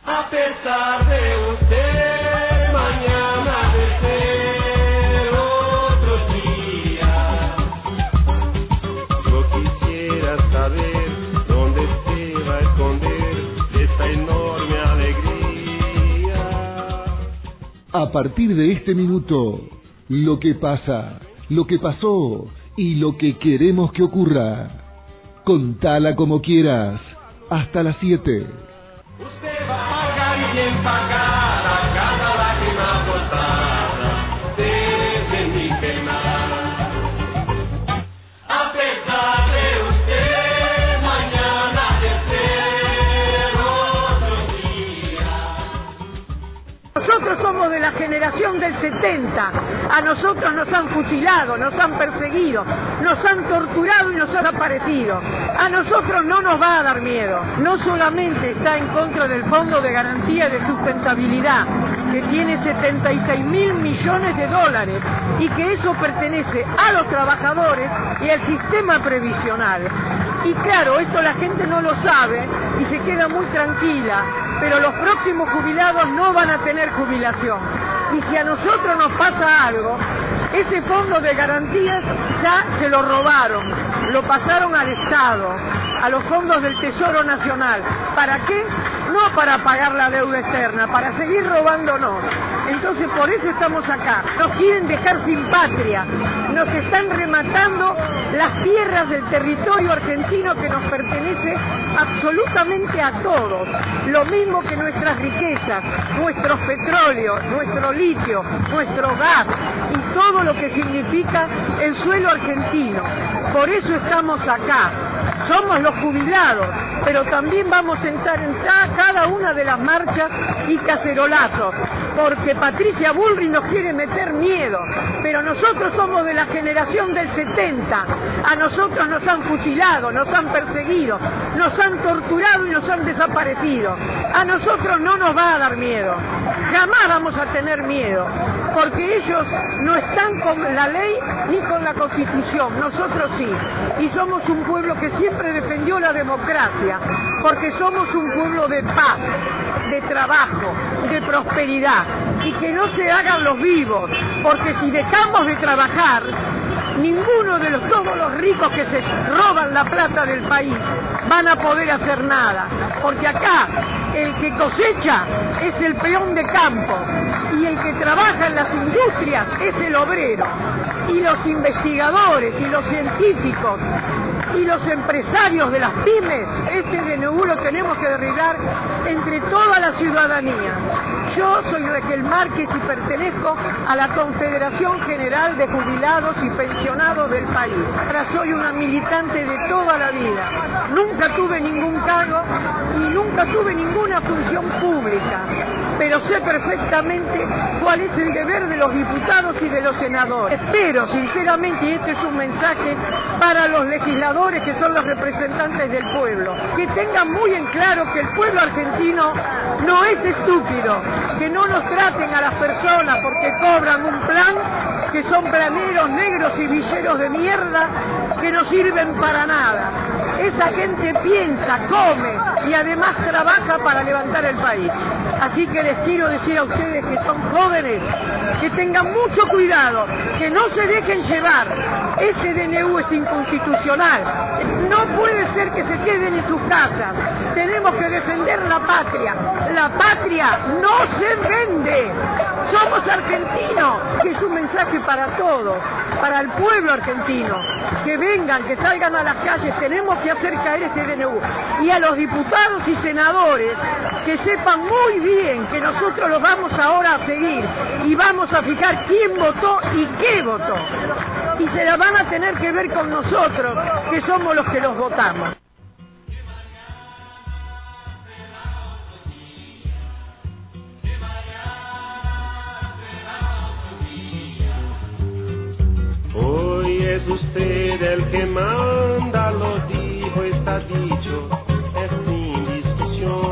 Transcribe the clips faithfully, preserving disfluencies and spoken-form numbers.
A pesar de usted, mañana de ser otro día. Yo quisiera saber dónde se va a esconder esta enorme alegría. A partir de este minuto, lo que pasa, lo que pasó y lo que queremos que ocurra. Contala como quieras, hasta las siete. Usted va a pagar y bien pagada cada lágrima botada desde mi penal. A pesar de usted, mañana de ser otro día. Nosotros somos de la generación del setenta. A nosotros nos han fusilado, nos han perseguido, nos han torturado y nos han desaparecido. A nosotros no nos va a dar miedo. No solamente está en contra del Fondo de Garantía de Sustentabilidad, que tiene setenta y seis mil millones de dólares y que eso pertenece a los trabajadores y al sistema previsional. Y claro, esto la gente no lo sabe y se queda muy tranquila, pero los próximos jubilados no van a tener jubilación. Y si a nosotros nos pasa algo, ese fondo de garantías ya se lo robaron, lo pasaron al Estado, a los fondos del Tesoro Nacional. ¿Para qué? No para pagar la deuda externa, para seguir robándonos. Entonces por eso estamos acá. Nos quieren dejar sin patria, nos están rematando las tierras del territorio argentino que nos pertenece absolutamente a todos. Lo mismo que nuestras riquezas, nuestros petróleos, nuestro litio, nuestro gas y todo lo que significa el suelo argentino. Por eso estamos acá. Somos los jubilados, pero también vamos a entrar en cada una de las marchas y cacerolazos, porque Patricia Bullrich nos quiere meter miedo, pero nosotros somos de la generación del setenta, a nosotros nos han fusilado, nos han perseguido, nos han torturado y nos han desaparecido. A nosotros no nos va a dar miedo, jamás vamos a tener miedo, porque ellos no están con la ley ni con la Constitución, nosotros sí, y somos un pueblo que siempre defendió la democracia, porque somos un pueblo de paz, de trabajo, de prosperidad, y que no se hagan los vivos, porque si dejamos de trabajar, ninguno de los, todos los ricos que se roban la plata del país van a poder hacer nada, porque acá el que cosecha es el peón de campo y el que trabaja en las industrias es el obrero, y los investigadores y los científicos y los empresarios de las pymes, este D N U lo tenemos que derribar entre toda la ciudadanía. Yo soy Raquel Márquez y pertenezco a la Confederación General de Jubilados y Pensionados del país. Ahora soy una militante de toda la vida. Nunca tuve ningún cargo y nunca tuve ninguna función pública, pero sé perfectamente cuál es el deber de los diputados y de los senadores. Espero sinceramente, y este es un mensaje para los legisladores que son los representantes del pueblo, que tengan muy en claro que el pueblo argentino no es estúpido, que no nos traten a las personas porque cobran un plan, que son planeros negros y villeros de mierda que no sirven para nada. Esa gente piensa, come y además trabaja para levantar el país. Así que les quiero decir a ustedes que son jóvenes, que tengan mucho cuidado, que no se dejen llevar. Ese D N U es inconstitucional. No puede ser que se queden en sus casas. Tenemos que defender la patria. La patria no se vende. Somos argentinos, que es un mensaje para todos, para el pueblo argentino. Que vengan, que salgan a las calles, tenemos que hacer caer ese D N U. Y a los diputados y senadores, que sepan muy bien que nosotros los vamos ahora a seguir y vamos a fijar quién votó y qué votó. Y se la van a tener que ver con nosotros, que somos los que los votamos. Hoy es usted el que manda, lo dijo, está dicho, es sin discusión,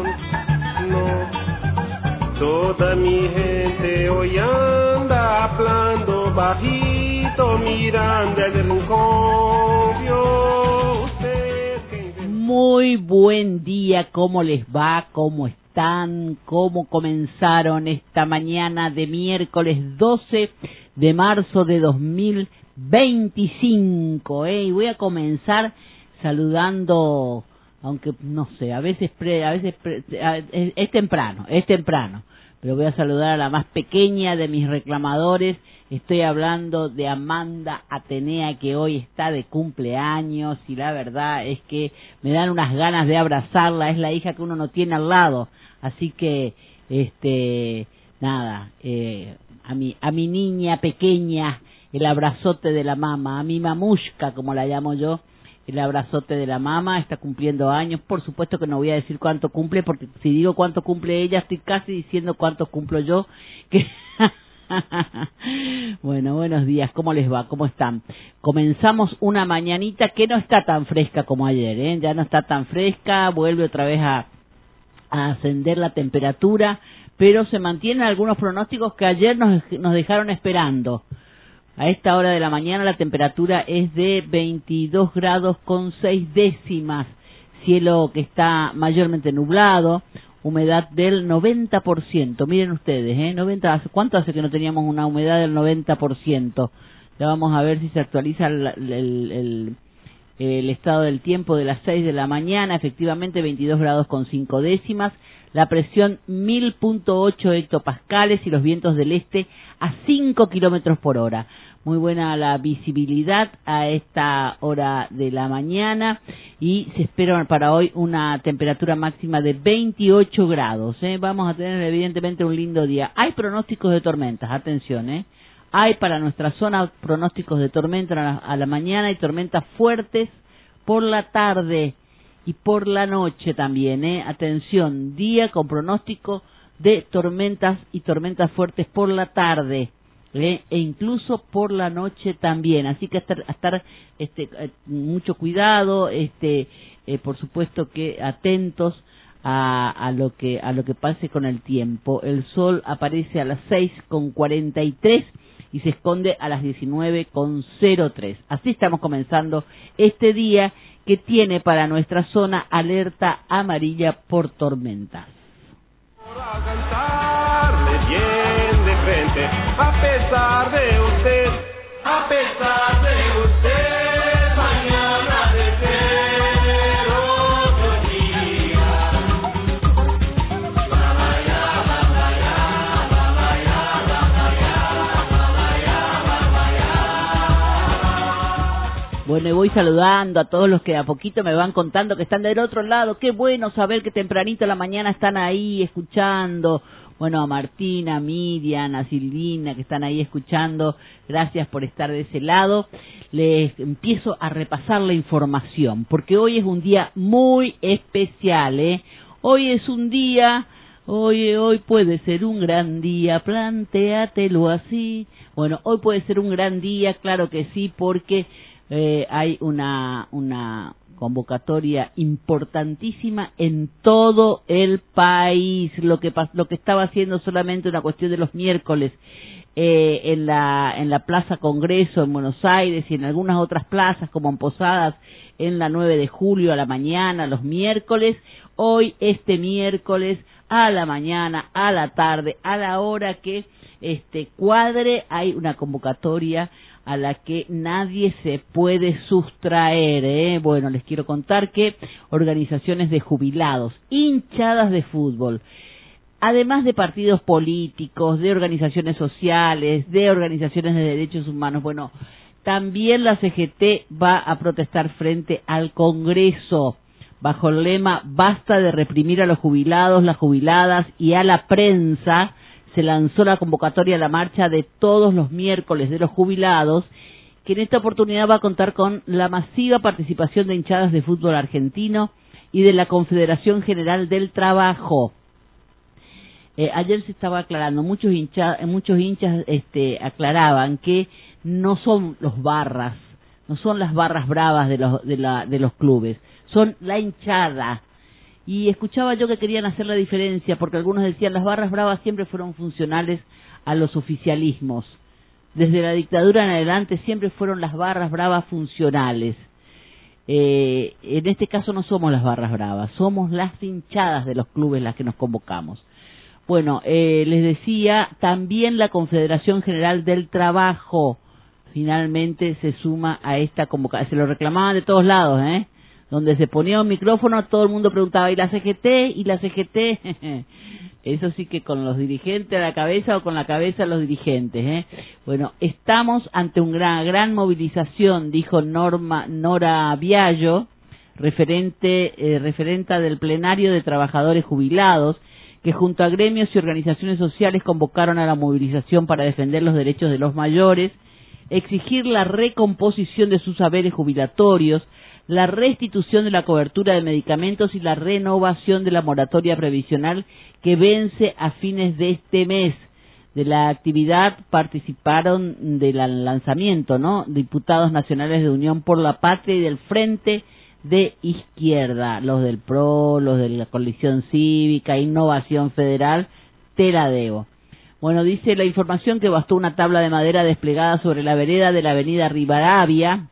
no. Toda mi gente hoy anda hablando bajito, mirando el rincón, vio usted que... Muy buen día, ¿cómo les va? ¿Cómo están? están? ¿Cómo comenzaron esta mañana de miércoles doce de marzo de dos mil veinticinco? ¿eh? Y voy a comenzar saludando, aunque no sé, a veces pre, a veces pre, es, es temprano, es temprano, pero voy a saludar a la más pequeña de mis reclamadores. Estoy hablando de Amanda Atenea, que hoy está de cumpleaños, y la verdad es que me dan unas ganas de abrazarla. Es la hija que uno no tiene al lado, así que este nada, eh, a mi a mi niña pequeña, el abrazote de la mama, a mi mamushka, como la llamo yo, el abrazote de la mama. Está cumpliendo años. Por supuesto que no voy a decir cuánto cumple, porque si digo cuánto cumple ella, estoy casi diciendo cuánto cumplo yo, que bueno, buenos días, ¿cómo les va? ¿Cómo están? Comenzamos una mañanita que no está tan fresca como ayer, ¿eh? Ya no está tan fresca, vuelve otra vez a, a ascender la temperatura, pero se mantienen algunos pronósticos que ayer nos, nos dejaron esperando. A esta hora de la mañana la temperatura es de veintidós grados con seis décimas, cielo que está mayormente nublado, humedad del noventa por ciento. Miren ustedes, ¿eh? noventa, ¿cuánto hace que no teníamos una humedad del noventa por ciento? Ya vamos a ver si se actualiza el, el, el, el estado del tiempo de las seis de la mañana. Efectivamente, veintidós grados con cinco décimas. La presión mil punto ocho hectopascales y los vientos del este a cinco kilómetros por hora. Muy buena la visibilidad a esta hora de la mañana y se espera para hoy una temperatura máxima de veintiocho grados. ¿eh? Vamos a tener evidentemente un lindo día. Hay pronósticos de tormentas, atención, ¿eh? Hay para nuestra zona pronósticos de tormenta a la, a la mañana y tormentas fuertes por la tarde y por la noche también. ¿eh? Atención, día con pronóstico de tormentas y tormentas fuertes por la tarde. ¿Eh? E incluso por la noche también, así que estar, estar este, mucho cuidado, este, eh, por supuesto que atentos a, a lo que a lo que pase con el tiempo. El sol aparece a las seis con cuarenta y tres y se esconde a las diecinueve con cero tres. Así estamos comenzando este día que tiene para nuestra zona alerta amarilla por tormentas. A pesar de usted, a pesar de usted, mañana de ser otro día. Vaya, vaya, vaya, vaya. Bueno, y voy saludando a todos los que a poquito me van contando que están del otro lado. Qué bueno saber que tempranito a la mañana están ahí escuchando. Bueno, a Martina, a Miriam, a Silvina, que están ahí escuchando, gracias por estar de ese lado. Les empiezo a repasar la información, porque hoy es un día muy especial, ¿eh? Hoy es un día, hoy, hoy puede ser un gran día, plantéatelo así. Bueno, hoy puede ser un gran día, claro que sí, porque eh, hay una, una convocatoria importantísima en todo el país. Lo que lo que estaba haciendo solamente una cuestión de los miércoles eh, en la en la Plaza Congreso en Buenos Aires y en algunas otras plazas como en Posadas en la nueve de julio a la mañana, los miércoles. Hoy, este miércoles, a la mañana, a la tarde, a la hora que este cuadre, hay una convocatoria a la que nadie se puede sustraer, ¿eh? Bueno, les quiero contar que organizaciones de jubilados, hinchadas de fútbol, además de partidos políticos, de organizaciones sociales, de organizaciones de derechos humanos, bueno, también la C G T va a protestar frente al Congreso, bajo el lema "Basta de reprimir a los jubilados, las jubiladas y a la prensa". Se lanzó la convocatoria a la marcha de todos los miércoles de los jubilados, que en esta oportunidad va a contar con la masiva participación de hinchadas de fútbol argentino y de la Confederación General del Trabajo. Eh, ayer se estaba aclarando, muchos hinchas, muchos hinchas este, aclaraban que no son los barras, no son las barras bravas de los, de la, de los clubes, son la hinchada. Y escuchaba yo que querían hacer la diferencia, porque algunos decían las barras bravas siempre fueron funcionales a los oficialismos. Desde la dictadura en adelante siempre fueron las barras bravas funcionales. Eh, en este caso no somos las barras bravas, somos las hinchadas de los clubes las que nos convocamos. Bueno, eh, les decía, también la Confederación General del Trabajo finalmente se suma a esta convocatoria. Se lo reclamaban de todos lados, ¿eh? Donde se ponía un micrófono, todo el mundo preguntaba, ¿y la C G T? ¿Y la C G T? Eso sí que con los dirigentes a la cabeza o con la cabeza a los dirigentes, ¿eh? Bueno, estamos ante una gran, gran movilización, dijo Norma, Nora Biagio, referente, eh, referenta del plenario de trabajadores jubilados, que junto a gremios y organizaciones sociales convocaron a la movilización para defender los derechos de los mayores, exigir la recomposición de sus saberes jubilatorios, la restitución de la cobertura de medicamentos y la renovación de la moratoria previsional que vence a fines de este mes. De la actividad participaron del lanzamiento, ¿no?, diputados nacionales de Unión por la Patria y del Frente de Izquierda, los del P R O, los de la Coalición Cívica, Innovación Federal, te la debo. Bueno, dice la información que bastó una tabla de madera desplegada sobre la vereda de la avenida Rivadavia,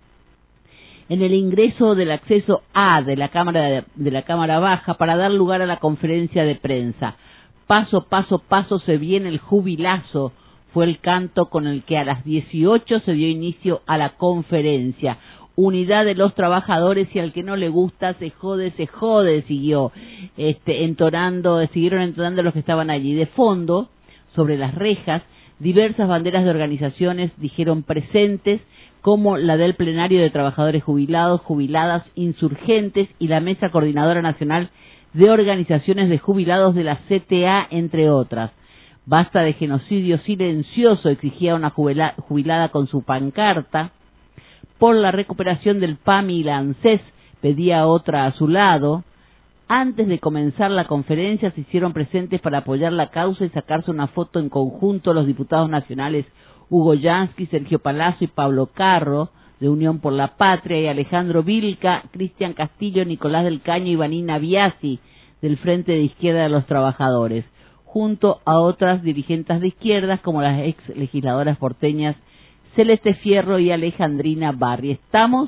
en el ingreso del acceso A de la Cámara de, de la Cámara Baja para dar lugar a la conferencia de prensa. Paso, paso, paso se viene el jubilazo, fue el canto con el que a las dieciocho se dio inicio a la conferencia. Unidad de los trabajadores y al que no le gusta se jode, se jode, siguió este, entonando, siguieron entonando los que estaban allí. De fondo, sobre las rejas, diversas banderas de organizaciones dijeron presentes, como la del Plenario de Trabajadores Jubilados, Jubiladas, Insurgentes y la Mesa Coordinadora Nacional de Organizaciones de Jubilados de la C T A, entre otras. Basta de genocidio silencioso, exigía una jubila, jubilada con su pancarta. Por la recuperación del P A M I y la ANSES, pedía otra a su lado. Antes de comenzar la conferencia se hicieron presentes para apoyar la causa y sacarse una foto en conjunto los diputados nacionales Hugo Yansky, Sergio Palazzo y Pablo Carro, de Unión por la Patria, y Alejandro Vilca, Cristian Castillo, Nicolás del Caño y Vanina Biasi, del Frente de Izquierda de los Trabajadores, junto a otras dirigentes de izquierdas como las ex legisladoras porteñas Celeste Fierro y Alejandrina Barri. Estamos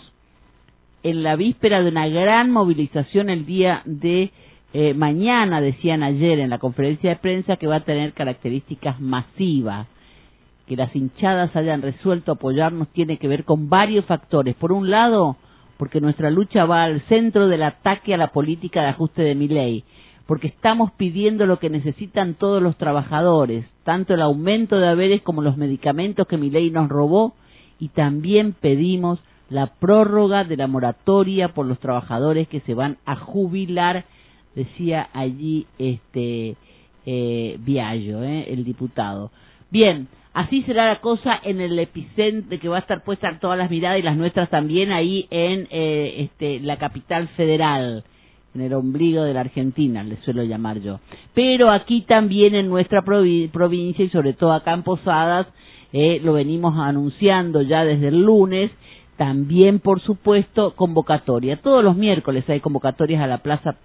en la víspera de una gran movilización el día de eh, mañana, decían ayer en la conferencia de prensa, que va a tener características masivas. Que las hinchadas hayan resuelto apoyarnos tiene que ver con varios factores. Por un lado, porque nuestra lucha va al centro del ataque a la política de ajuste de Milei, porque estamos pidiendo lo que necesitan todos los trabajadores, tanto el aumento de haberes como los medicamentos que Milei nos robó, y también pedimos la prórroga de la moratoria por los trabajadores que se van a jubilar, decía allí este eh, Biagio, eh, el diputado. Bien, así será la cosa en el epicentro, que va a estar puesta todas las miradas y las nuestras también ahí en eh, este, la capital federal, en el ombligo de la Argentina, le suelo llamar yo. Pero aquí también en nuestra provi- provincia y sobre todo acá en Posadas, eh, lo venimos anunciando ya desde el lunes, también por supuesto convocatoria. Todos los miércoles hay convocatorias a la plaza,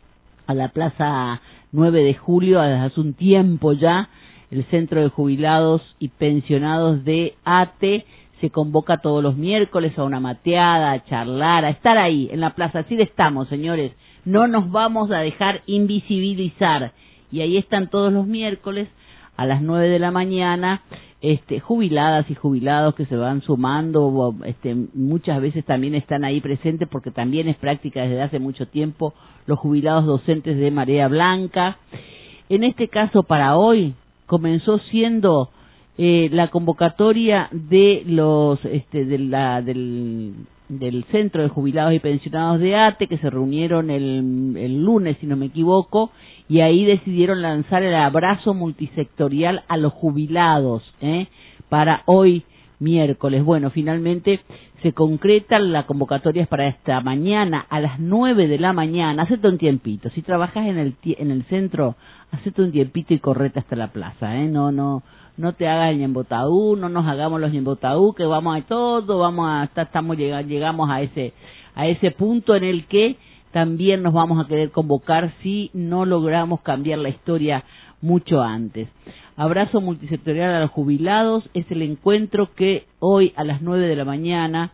a la plaza nueve de julio, desde hace un tiempo ya. El Centro de Jubilados y Pensionados de ATE se convoca todos los miércoles a una mateada, a charlar, a estar ahí en la plaza. Así estamos, señores, no nos vamos a dejar invisibilizar. Y ahí están todos los miércoles a las nueve de la mañana, este, jubiladas y jubilados que se van sumando, este, muchas veces también están ahí presentes porque también es práctica desde hace mucho tiempo, los jubilados docentes de Marea Blanca. En este caso, para hoy, comenzó siendo eh, la convocatoria de los este, de la, del, del Centro de Jubilados y Pensionados de ATE, que se reunieron el, el lunes, si no me equivoco, y ahí decidieron lanzar el abrazo multisectorial a los jubilados, ¿eh? para hoy miércoles. Bueno, finalmente se concreta la convocatoria es para esta mañana a las nueve de la mañana. Hacete un tiempito, si trabajas en el en el centro, hacete un tiempito y correte hasta la plaza, ¿eh? No, no, no te hagas el ñembotaú, no nos hagamos los ñembotaú, que vamos a todo, vamos a estar, estamos llegamos a ese a ese punto en el que también nos vamos a querer convocar si no logramos cambiar la historia mucho antes. Abrazo multisectorial a los jubilados es el encuentro que hoy a las nueve de la mañana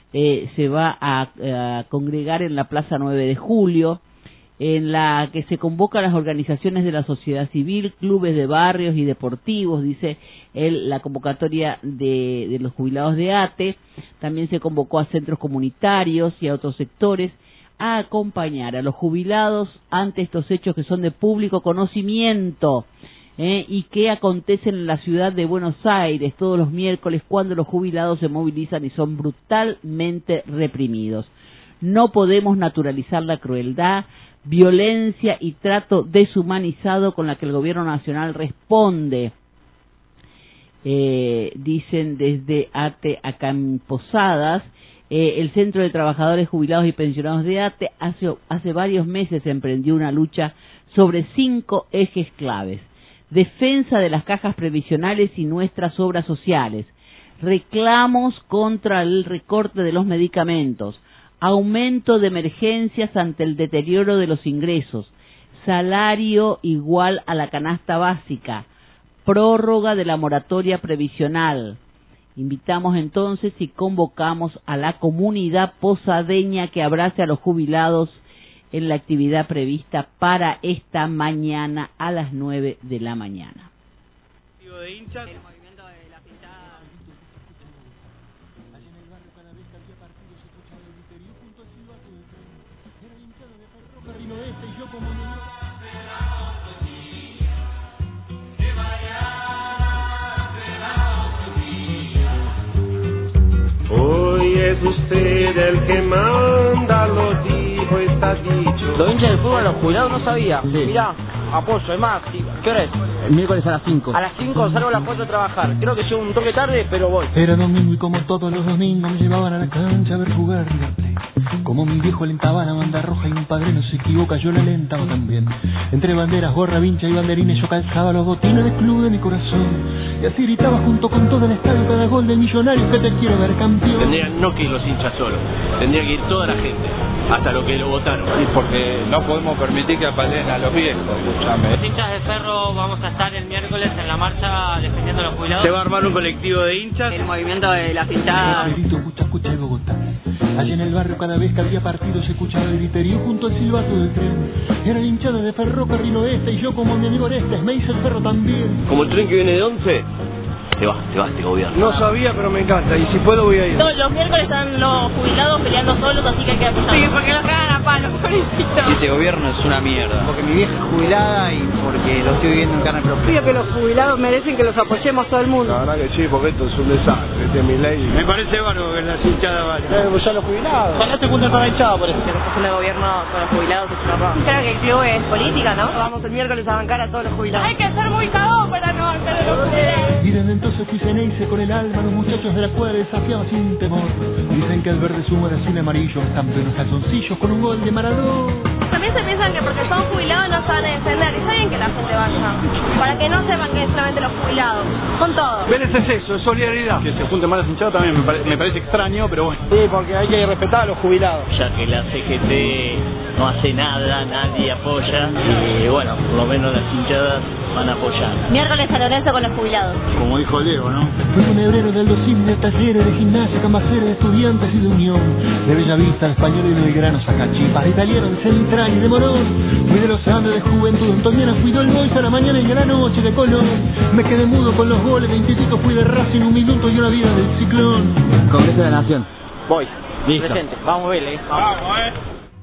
eh, se va a, a congregar en la Plaza nueve de julio, en la que se convocan las organizaciones de la sociedad civil, clubes de barrios y deportivos, dice él, la convocatoria de, de los jubilados de ATE. También se convocó a centros comunitarios y a otros sectores a acompañar a los jubilados ante estos hechos que son de público conocimiento eh, y que acontecen en la ciudad de Buenos Aires todos los miércoles, cuando los jubilados se movilizan y son brutalmente reprimidos. No podemos naturalizar la crueldad, violencia y trato deshumanizado con la que el gobierno nacional responde, eh, dicen desde ATE acá en Posadas. Eh, el Centro de Trabajadores Jubilados y Pensionados de ATE hace, hace varios meses emprendió una lucha sobre cinco ejes claves: defensa de las cajas previsionales y nuestras obras sociales, reclamos contra el recorte de los medicamentos, aumento de emergencias ante el deterioro de los ingresos, salario igual a la canasta básica, prórroga de la moratoria previsional. Invitamos entonces y convocamos a la comunidad posadeña que abrace a los jubilados en la actividad prevista para esta mañana a las nueve de la mañana. De hinchas. El movimiento de la pintada. Allí en el barrio, cada vez que había partido se escuchaba el griterío junto al silbato del tren. Era el hinchado de Ferrocarril Oeste y yo como niño. Hoy es usted el que manda, lo dijo, está dicho. Los hinchas del fútbol, los jubilados, no sabía. Sí. Mirá, apoyo, es más, ¿qué hora es? El miércoles a las cinco. A las cinco salgo a las cuatro a trabajar. Creo que llego un toque tarde, pero voy. Era domingo y como todos los domingos me llevaban a la cancha a ver jugar River Plate. Como mi viejo alentaba la banda roja y un padre no se equivoca, yo la alentaba también. Entre banderas, gorra, vincha y banderines yo calzaba los botines del club de mi corazón. Y así gritaba junto con todo el estadio cada gol del Millonario que te quiero ver campeón. Tendrían no que ir los hinchas solos, tendría que ir toda la gente, hasta los que lo votaron. Y porque no podemos permitir que apaleen a los viejos, escúchame. Los hinchas de Ferro vamos a estar el miércoles en la marcha defendiendo a los jubilados. Se va a armar un colectivo de hinchas. El movimiento de la pintada. Escucha, escucha de Bogotá. Allí en el barrio, cada vez que había partido se escuchaba el griterío junto al silbato del tren. Era el hinchado de Ferrocarril Oeste y yo como mi amigo Orestes me hice el ferro también. Como el tren que viene de once, te vas, te vas, te gobierno. No sabía, pero me encanta. Y si puedo voy a ir. Todos los miércoles están los jubilados peleando solos, así que hay que apoyar. Sí, porque los cagan a palos, pobrecitos. Este gobierno es una mierda. Porque mi vieja es jubilada y porque lo estoy viviendo en carne propia. Creo que los jubilados merecen que los apoyemos todo el mundo. La verdad que sí, porque esto es un desastre, este es mi ley. Me parece bárbaro que las hinchadas vayan. Eh, ya los jubilados. Ojalá se junten para la hinchada, por eso. Lo que está haciendo el gobierno con los jubilados es una ropa. Creo que el club es política, ¿no? Vamos el miércoles a bancar a todos los jubilados. Hay que ser muy cagón para no bancar a los jubilados. Y desde entonces fui ceneice con el alma, los muchachos de la cuadra desafiaban sin temor. Dicen que el verde es humo de azul y amarillo, están plenos calzoncillos con un gol de Maradona. También se piensan que porque son jubilados no se van a defender. Y está bien que la gente vaya. Para que no sepan que es solamente los jubilados. Con todo. Vélez es eso, es solidaridad. Que se junten más las hinchadas también me, pare, me parece extraño, pero bueno. Sí, porque hay que respetar a los jubilados. Ya que la C G T no hace nada, nadie apoya. Y bueno, por lo menos las hinchadas van a apoyar. Miércoles a Lorenzo con los jubilados. Como dijo Leo, ¿no? Fui funebrero del docín, de talleres, de gimnasia, cambacera, de estudiantes y de unión. De Bellavista, de Español y de Belgrano, Sacachipas, de italiano, de Central y de Morón. Fui de los Andes, de Juventud Antoniana, fui del Boys a la mañana y a la noche de Colón. Me quedé mudo con los goles, veintipico fui de Racing, un minuto y una vida del Ciclón. Congreso de la Nación. Voy. Listo. Presente. Vamos, Vélez. Vamos, eh.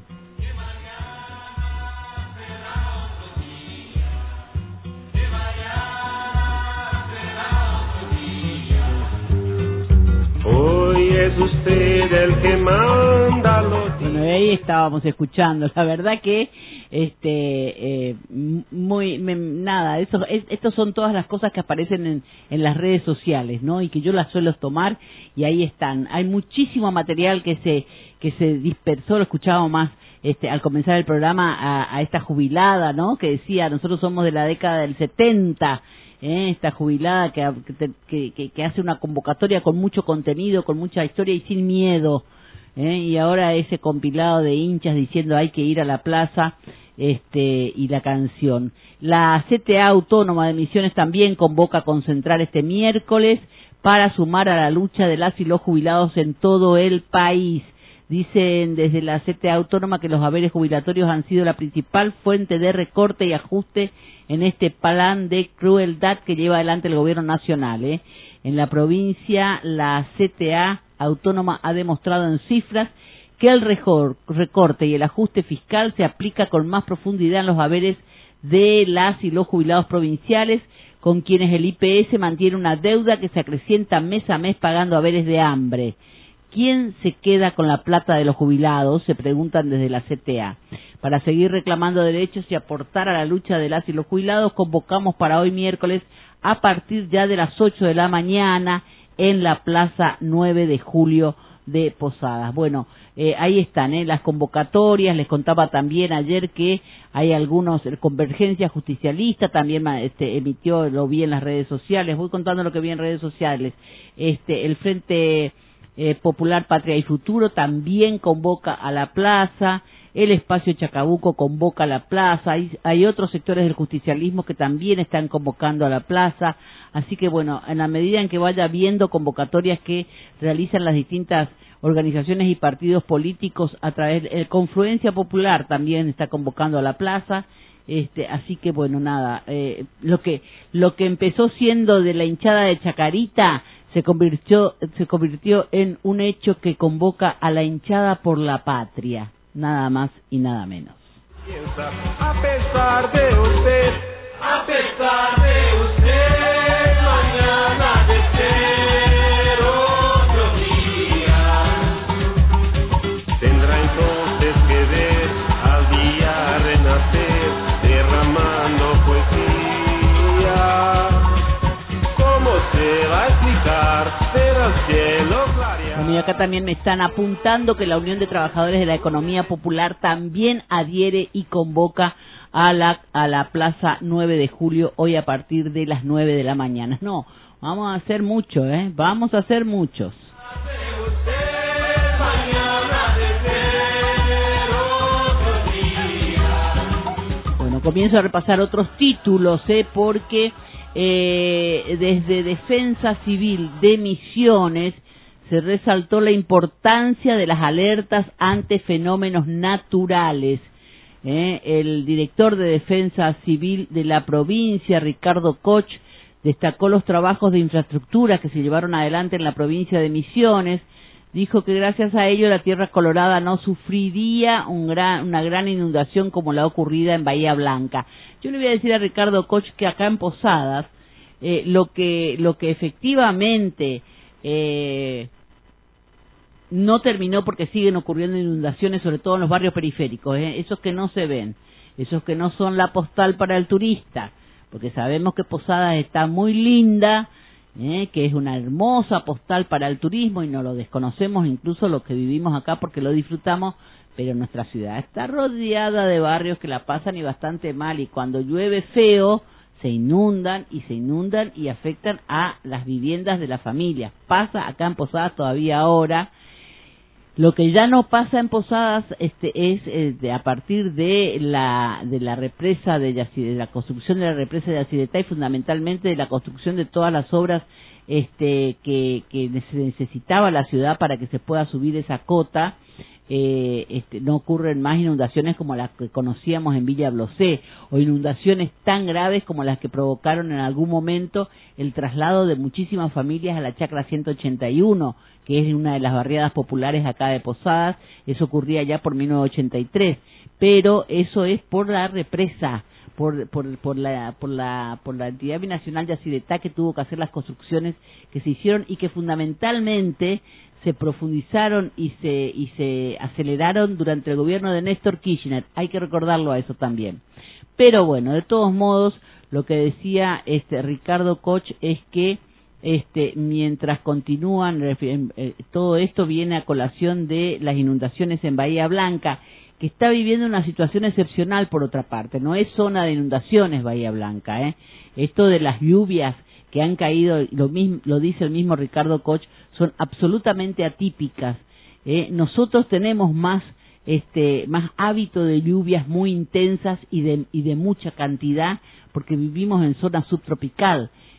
Hoy es usted el que manda, lo dijo. Bueno, ahí estábamos escuchando. La verdad que este eh, muy me, nada, eso, es, estos son todas las cosas que aparecen en, en las redes sociales, ¿no? Y que yo las suelo tomar y ahí están. Hay muchísimo material que se que se dispersó, lo escuchábamos más este al comenzar el programa a, a esta jubilada, ¿no? Que decía, nosotros somos de la década del setenta. ¿Eh? Esta jubilada que, que, que, que hace una convocatoria con mucho contenido, con mucha historia y sin miedo, ¿eh? Y ahora ese compilado de hinchas diciendo hay que ir a la plaza, este y la canción. La C T A Autónoma de Misiones también convoca a concentrar este miércoles para sumar a la lucha de las y los jubilados en todo el país. Dicen desde la C T A Autónoma que los haberes jubilatorios han sido la principal fuente de recorte y ajuste en este plan de crueldad que lleva adelante el gobierno nacional. ¿eh? En la provincia, la C T A Autónoma ha demostrado en cifras que el recorte y el ajuste fiscal se aplica con más profundidad en los haberes de las y los jubilados provinciales, con quienes el I P S mantiene una deuda que se acrecienta mes a mes pagando haberes de hambre. ¿Quién se queda con la plata de los jubilados?, se preguntan desde la C T A. Para seguir reclamando derechos y aportar a la lucha de las y los jubilados, convocamos para hoy miércoles a partir ya de las ocho de la mañana en la Plaza nueve de julio de Posadas. Bueno, eh, ahí están eh, las convocatorias. Les contaba también ayer que hay algunos, Convergencia Justicialista también este, emitió, lo vi en las redes sociales, voy contando lo que vi en redes sociales, este, el Frente Eh, Popular Patria y Futuro también convoca a la plaza, el Espacio Chacabuco convoca a la plaza, hay, hay otros sectores del justicialismo que también están convocando a la plaza, así que bueno, en la medida en que vaya viendo convocatorias que realizan las distintas organizaciones y partidos políticos a través de Confluencia Popular también está convocando a la plaza, este, así que bueno, nada, eh, lo que lo que empezó siendo de la hinchada de Chacarita se convirtió, se convirtió en un hecho que convoca a la hinchada por la patria, nada más y nada menos. A pesar de usted, a pesar de usted, mañana de ser otro día. Tendrá entonces que ver al día renacer, derramando poesía. ¿Cómo se va a explicar? Bueno, y acá también me están apuntando que la Unión de Trabajadores de la Economía Popular también adhiere y convoca a la a la Plaza nueve de julio hoy a partir de las nueve de la mañana. No, vamos a hacer mucho, ¿eh? Vamos a hacer muchos. Bueno, comienzo a repasar otros títulos, ¿eh? Porque Eh, desde Defensa Civil de Misiones se resaltó la importancia de las alertas ante fenómenos naturales. Eh, el director de Defensa Civil de la provincia, Ricardo Koch, destacó los trabajos de infraestructura que se llevaron adelante en la provincia de Misiones. Dijo que gracias a ello la Tierra Colorada no sufriría un gran, una gran inundación como la ocurrida en Bahía Blanca. Yo le voy a decir a Ricardo Koch que acá en Posadas eh, lo que lo que efectivamente eh, no terminó, porque siguen ocurriendo inundaciones, sobre todo en los barrios periféricos, eh, esos que no se ven, esos que no son la postal para el turista, porque sabemos que Posadas está muy linda, Eh, que es una hermosa postal para el turismo y no lo desconocemos incluso los que vivimos acá porque lo disfrutamos, pero nuestra ciudad está rodeada de barrios que la pasan y bastante mal, y cuando llueve feo se inundan y se inundan y afectan a las viviendas de las familias. Pasa acá en Posadas todavía ahora. Lo que ya no pasa en Posadas este, es eh, de, a partir de la de la represa de, Yacy, de la construcción de la represa de Yacyretá y fundamentalmente de la construcción de todas las obras este, que, que necesitaba la ciudad para que se pueda subir esa cota. Eh, este, no ocurren más inundaciones como las que conocíamos en Villa Blosé, o inundaciones tan graves como las que provocaron en algún momento el traslado de muchísimas familias a la Chacra ciento ochenta y uno, que es una de las barriadas populares acá de Posadas. Eso ocurría ya por mil novecientos ochenta y tres, pero eso es por la represa, por por por la por la por la entidad binacional de Yacyretá, que tuvo que hacer las construcciones que se hicieron y que fundamentalmente se profundizaron y se y se aceleraron durante el gobierno de Néstor Kirchner. Hay que recordarlo a eso también. Pero bueno, de todos modos, lo que decía este Ricardo Koch es que este mientras continúan eh, todo esto viene a colación de las inundaciones en Bahía Blanca, que está viviendo una situación excepcional por otra parte. No es zona de inundaciones Bahía Blanca, ¿eh? Esto de las lluvias que han caído, lo mismo lo dice el mismo Ricardo Koch, son absolutamente atípicas. Eh, nosotros tenemos más este más hábito de lluvias muy intensas y de y de mucha cantidad porque vivimos en zona subtropical,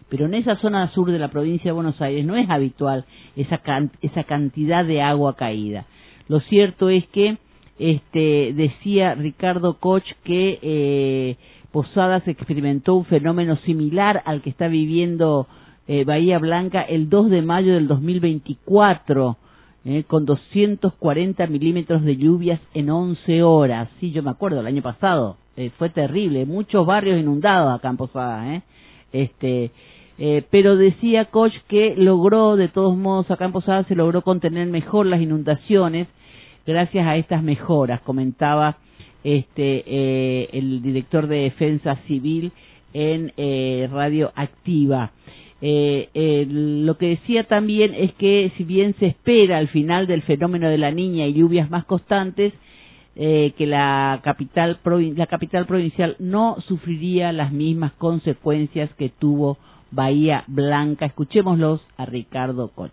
pero en esa zona sur de la provincia de Buenos Aires no es habitual esa can- esa cantidad de agua caída. Lo cierto es que este decía Ricardo Koch que eh, Posadas experimentó un fenómeno similar al que está viviendo eh, Bahía Blanca el dos de mayo del dos mil veinticuatro, eh, con doscientos cuarenta milímetros de lluvias en once horas. Sí, yo me acuerdo, el año pasado eh, fue terrible, muchos barrios inundados acá en Posadas, ¿eh? Este, eh, pero decía Koch que logró, de todos modos, acá en Posadas se logró contener mejor las inundaciones gracias a estas mejoras, comentaba este eh, el director de Defensa Civil en eh, Radio Activa. Eh, eh, lo que decía también es que si bien se espera al final del fenómeno de la Niña y lluvias más constantes, eh, que la capital provin- la capital provincial no sufriría las mismas consecuencias que tuvo Bahía Blanca. Escuchémoslos a Ricardo Koch.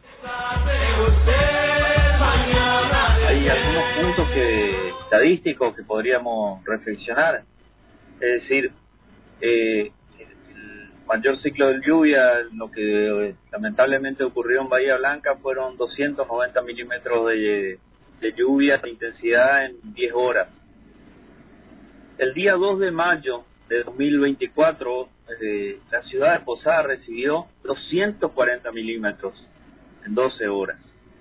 Hay algunos puntos que estadísticos que podríamos reflexionar, es decir, eh, el mayor ciclo de lluvia, lo que eh, lamentablemente ocurrió en Bahía Blanca fueron doscientos noventa milímetros de, de lluvia de intensidad en diez horas. El día dos de mayo de dos mil veinticuatro, eh, la ciudad de Posadas recibió doscientos cuarenta milímetros en doce horas.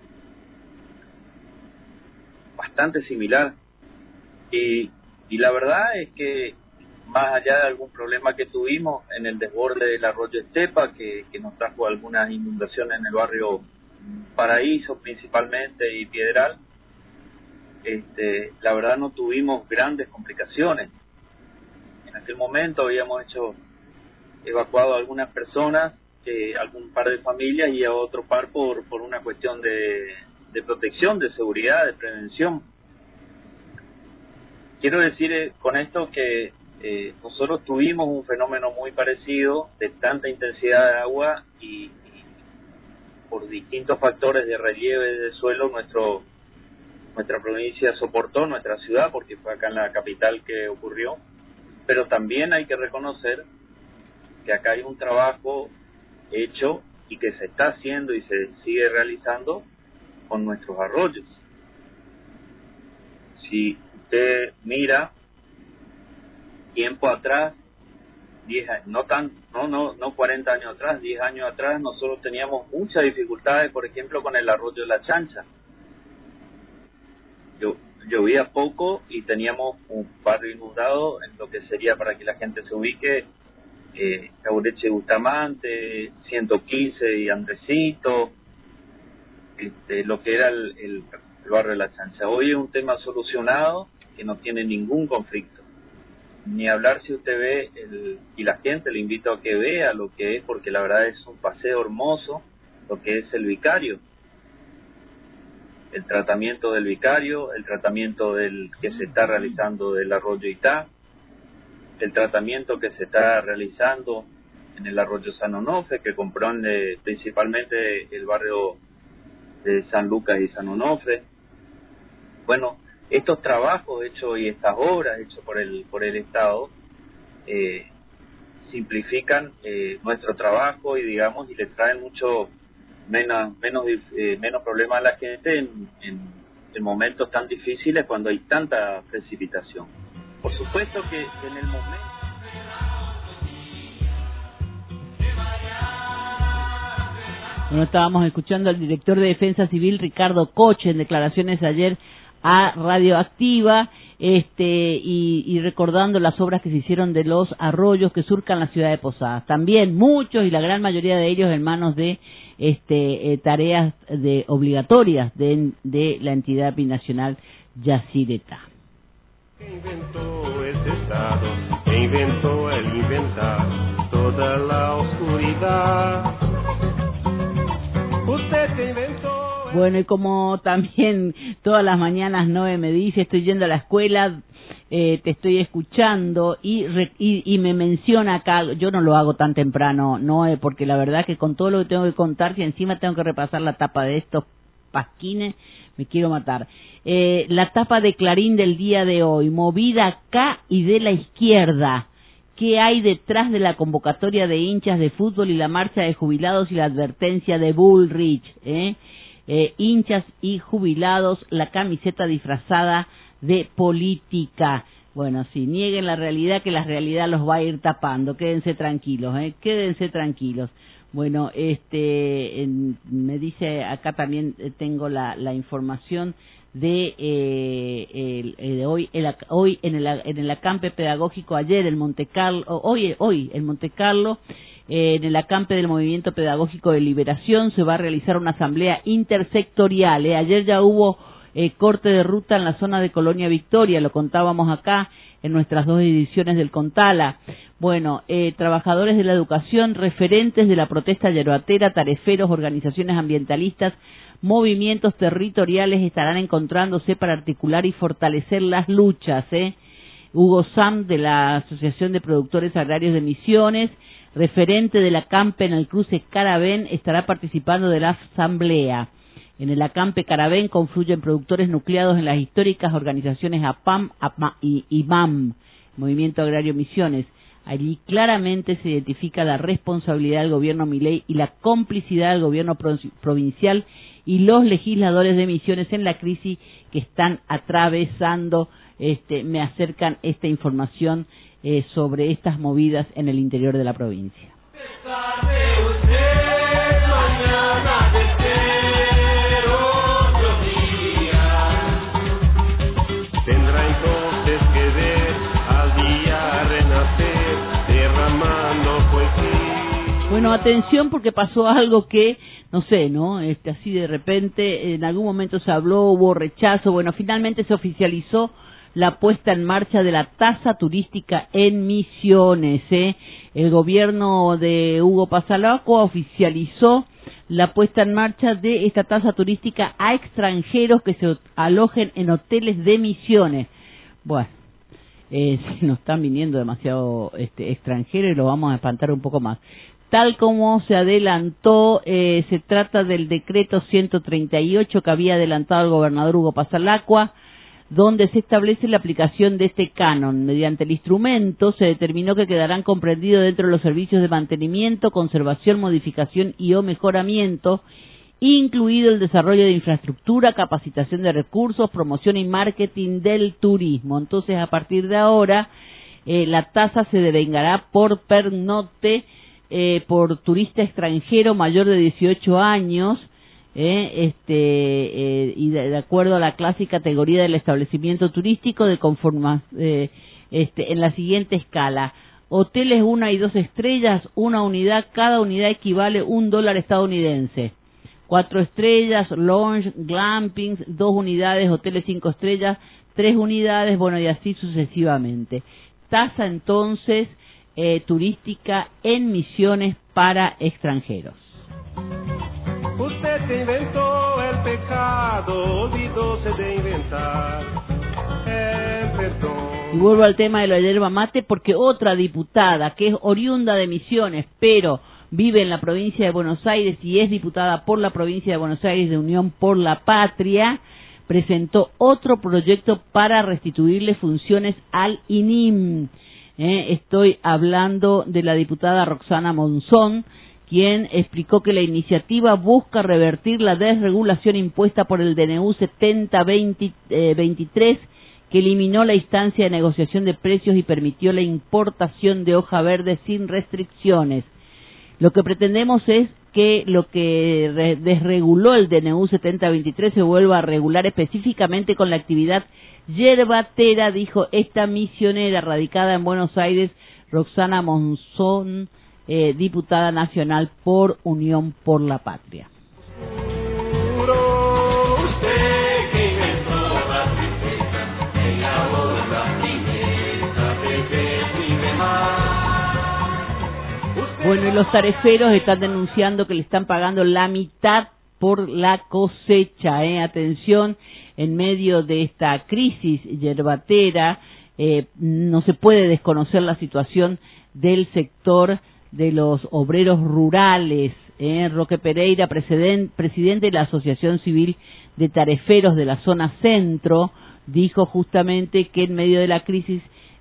Bastante similar. Y, y la verdad es que más allá de algún problema que tuvimos en el desborde del arroyo Estepa, que, que nos trajo algunas inundaciones en el barrio Paraíso principalmente y Piedral, este, la verdad no tuvimos grandes complicaciones. En aquel momento habíamos hecho evacuado a algunas personas, eh, algún par de familias y a otro par por, por una cuestión de, de protección, de seguridad, de prevención. Quiero decir eh, con esto que eh, nosotros tuvimos un fenómeno muy parecido de tanta intensidad de agua y, y por distintos factores de relieve de suelo nuestro nuestra provincia soportó, nuestra ciudad, porque fue acá en la capital que ocurrió, pero también hay que reconocer que acá hay un trabajo hecho y que se está haciendo y se sigue realizando con nuestros arroyos. Si usted mira tiempo atrás, diez años, no tan, no, no, no cuarenta años atrás, diez años atrás, nosotros teníamos muchas dificultades, por ejemplo, con el arroyo de la Chancha. Yo, llovía poco y teníamos un barrio inundado en lo que sería, para que la gente se ubique, eh, Caureche Bustamante, ciento quince y Andresito, este, lo que era el, el, el barrio de la Chancha. Hoy es un tema solucionado que no tiene ningún conflicto. Ni hablar si usted ve, el, y la gente le invito a que vea lo que es, porque la verdad es un paseo hermoso, lo que es el Vicario. El tratamiento del Vicario, el tratamiento del que se está realizando del arroyo Itá, el tratamiento que se está realizando en el arroyo San Onofre, que comprende principalmente el barrio de San Lucas y San Onofre. Bueno, estos trabajos hechos y estas obras hechas por el por el Estado eh, simplifican eh, nuestro trabajo y digamos y le traen mucho menos menos eh, menos problemas a la gente en, en, en momentos tan difíciles cuando hay tanta precipitación. Por supuesto que en el momento Bueno, estábamos escuchando al director de Defensa Civil, Ricardo Koch, en declaraciones ayer a Radio Activa, este, y, y recordando las obras que se hicieron de los arroyos que surcan la ciudad de Posadas. También muchos y la gran mayoría de ellos en manos de este, eh, tareas de obligatorias de, de la entidad binacional Yacyretá. Inventó ese estado, que inventó el inventar toda la oscuridad. Usted que inventó. Bueno, y como también todas las mañanas Noé me dice, estoy yendo a la escuela, eh, te estoy escuchando, y, re, y y me menciona acá, yo no lo hago tan temprano, Noé, porque la verdad que con todo lo que tengo que contar, si encima tengo que repasar la tapa de estos pasquines, me quiero matar. Eh, la tapa de Clarín del día de hoy, movida acá y de la izquierda. ¿Qué hay detrás de la convocatoria de hinchas de fútbol y la marcha de jubilados y la advertencia de Bullrich? ¿eh? Eh, hinchas y jubilados, la camiseta disfrazada de política. Bueno, si nieguen la realidad, que la realidad los va a ir tapando. Quédense tranquilos, ¿eh? Quédense tranquilos. Bueno, este, en, me dice acá también eh, tengo la, la información de eh, el, el, hoy, el, hoy en el, en el acampe pedagógico ayer el Monte Carlo, hoy, hoy el Monte Carlo, eh, en el acampe del Movimiento Pedagógico de Liberación se va a realizar una asamblea intersectorial. Eh. Ayer ya hubo eh, corte de ruta en la zona de Colonia Victoria, lo contábamos acá en nuestras dos ediciones del Contala. Bueno, eh, trabajadores de la educación, referentes de la protesta yerbatera, tareferos, organizaciones ambientalistas, movimientos territoriales estarán encontrándose para articular y fortalecer las luchas. ¿eh? Hugo Sam, de la Asociación de Productores Agrarios de Misiones, referente de la acampe en el cruce Caravén, estará participando de la asamblea. En el acampe Caravén confluyen productores nucleados en las históricas organizaciones APAM, APMA y IMAM, Movimiento Agrario Misiones. Allí claramente se identifica la responsabilidad del gobierno Milei y la complicidad del gobierno provincial y los legisladores de Misiones en la crisis que están atravesando. Este, me acercan esta información eh, sobre estas movidas en el interior de la provincia. Tendrá entonces que ver al día renacer, derramando poesía. Bueno, atención, porque pasó algo que, no sé, ¿no? Este, así de repente, en algún momento se habló, hubo rechazo. Bueno, finalmente se oficializó la puesta en marcha de la tasa turística en Misiones. ¿eh? El gobierno de Hugo Pasalacqua oficializó la puesta en marcha de esta tasa turística a extranjeros que se alojen en hoteles de Misiones. Bueno, eh, si nos están viniendo demasiado este, extranjeros y lo vamos a espantar un poco más. Tal como se adelantó, eh, se trata del decreto ciento treinta y ocho que había adelantado el gobernador Hugo Pasalacqua, donde se establece la aplicación de este canon. Mediante el instrumento se determinó que quedarán comprendidos dentro de los servicios de mantenimiento, conservación, modificación y o mejoramiento, incluido el desarrollo de infraestructura, capacitación de recursos, promoción y marketing del turismo. Entonces, a partir de ahora, eh, la tasa se devengará por pernocte, eh, por turista extranjero mayor de dieciocho años, Eh, este eh, y de, de acuerdo a la clase y categoría del establecimiento turístico de conforma eh, este en la siguiente escala: hoteles una y dos estrellas, una unidad, cada unidad equivale un dólar estadounidense; cuatro estrellas, lounge, glampings, dos unidades; hoteles cinco estrellas, tres unidades, bueno, y así sucesivamente. Tasa entonces eh, turística en Misiones para extranjeros. Usted que inventó el pecado, olvidóse de inventar el perdón. Y vuelvo al tema de la yerba mate, porque otra diputada que es oriunda de Misiones, pero vive en la provincia de Buenos Aires y es diputada por la provincia de Buenos Aires de Unión por la Patria, presentó otro proyecto para restituirle funciones al I N I M. Eh, estoy hablando de la diputada Roxana Monzón, quien explicó que la iniciativa busca revertir la desregulación impuesta por el D N U setenta veintitrés, que eliminó la instancia de negociación de precios y permitió la importación de hoja verde sin restricciones. Lo que pretendemos es que lo que desreguló el D N U setenta veintitrés se vuelva a regular específicamente con la actividad yerbatera, dijo esta misionera radicada en Buenos Aires, Roxana Monzón, Eh, diputada nacional por Unión por la Patria. Bueno, y los tareferos están denunciando que le están pagando la mitad por la cosecha. ¿eh? Atención, en medio de esta crisis yerbatera, eh, no se puede desconocer la situación del sector de los obreros rurales. Eh, Roque Pereira, presidente de la Asociación Civil de Tareferos de la Zona Centro, dijo justamente que en medio de la crisis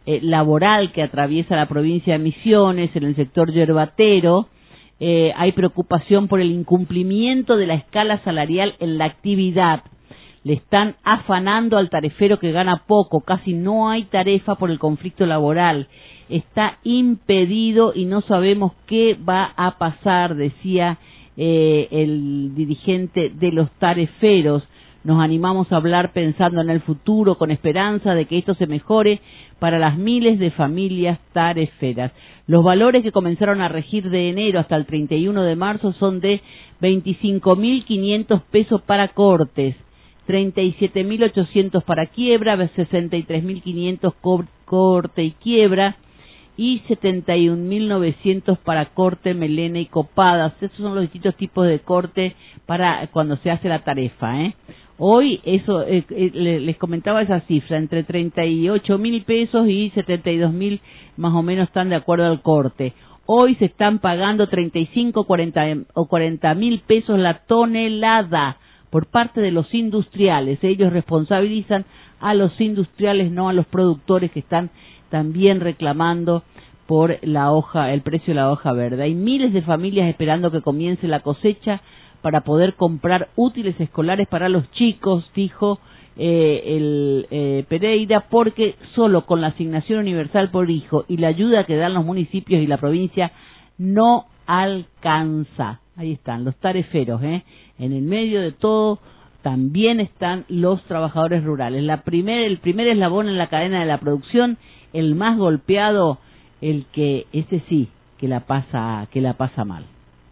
eh, laboral que atraviesa la provincia de Misiones, en el sector yerbatero. Eh, hay preocupación por el incumplimiento de la escala salarial en la actividad. Le están afanando al tarefero que gana poco, casi no hay tarifa por el conflicto laboral. Está impedido y no sabemos qué va a pasar, decía eh, el dirigente de los tareferos. Nos animamos a hablar pensando en el futuro, con esperanza de que esto se mejore para las miles de familias tareferas. Los valores que comenzaron a regir de enero hasta el treinta y uno de marzo son de veinticinco mil quinientos pesos para cortes, treinta y siete mil ochocientos para quiebra, sesenta y tres mil quinientos corte y quiebra y setenta y un mil novecientos para corte, melena y copadas. Esos son los distintos tipos de corte para cuando se hace la tarifa, ¿eh? Hoy eso eh, eh, les comentaba esa cifra, entre treinta y ocho mil pesos y setenta y dos mil más o menos están de acuerdo al corte. Hoy se están pagando treinta y cinco cuarenta o cuarenta mil pesos la tonelada por parte de los industriales. Ellos responsabilizan a los industriales, no a los productores que están también reclamando por la hoja, el precio de la hoja verde. Hay miles de familias esperando que comience la cosecha para poder comprar útiles escolares para los chicos, dijo eh, el eh, Pereira, porque solo con la asignación universal por hijo y la ayuda que dan los municipios y la provincia no alcanza. Ahí están los tareferos, ¿eh? En el medio de todo también están los trabajadores rurales. La primer, el primer eslabón en la cadena de la producción, el más golpeado, el que ese sí que la pasa, que la pasa mal.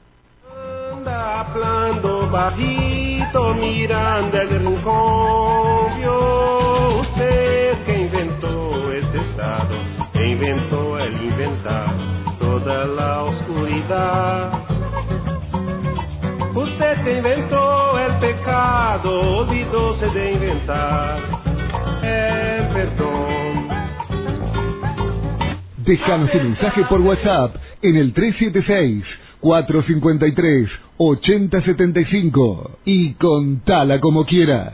Anda hablando bajito, mirando el rincón. Vio usted que inventó este estado, que inventó el inventar toda la oscuridad. Usted que inventó el pecado, olvidóse de inventar el perdón. Déjanos un mensaje por WhatsApp en el tres siete seis, cuatro cinco tres, ocho cero siete cinco y contala como quieras.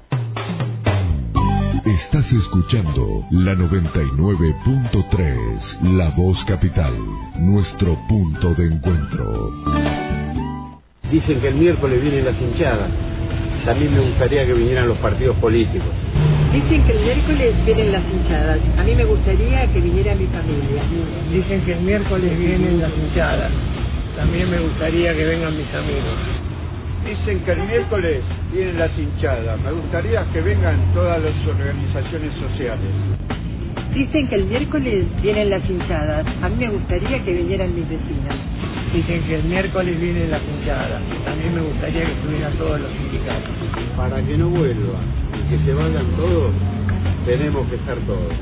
Estás escuchando la noventa y nueve punto tres, La Voz Capital, nuestro punto de encuentro. Dicen que el miércoles vienen las hinchadas. También me gustaría que vinieran los partidos políticos. Dicen que el miércoles vienen las hinchadas. A mí me gustaría que viniera mi familia. Dicen que el miércoles vienen las hinchadas. También me gustaría que vengan mis amigos. Dicen que el miércoles vienen las hinchadas. Me gustaría que vengan todas las organizaciones sociales. Dicen que el miércoles vienen las hinchadas. A mí me gustaría que vinieran mis vecinas. Dicen que el miércoles vienen las hinchadas. También me gustaría que estuvieran todos los sindicatos. Para que no vuelvan y que se vayan todos, tenemos que estar todos.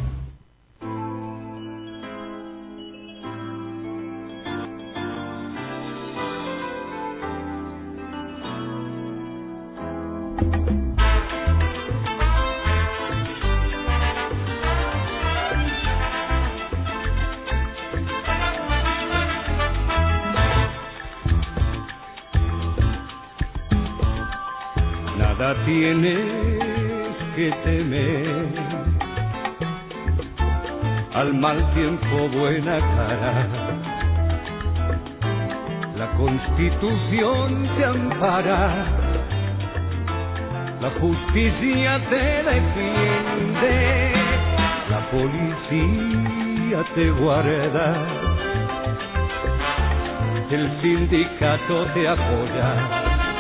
Nada tienes que temer, al mal tiempo buena cara. La Constitución te ampara, la justicia te defiende, la policía te guarda, el sindicato te apoya.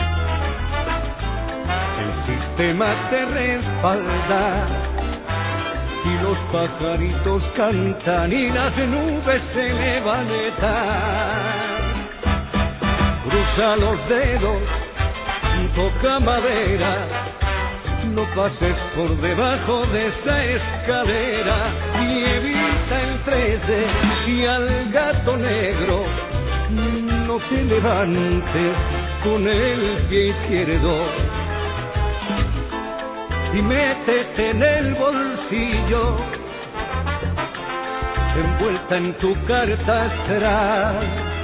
El sistema te respalda y los pajaritos cantan y las nubes se levantan. Cruza los dedos, toca madera, no pases por debajo de esa escalera y evita el trece y al gato negro no te levantes con el pie izquierdo. Y métete en el bolsillo, envuelta en tu carta astral,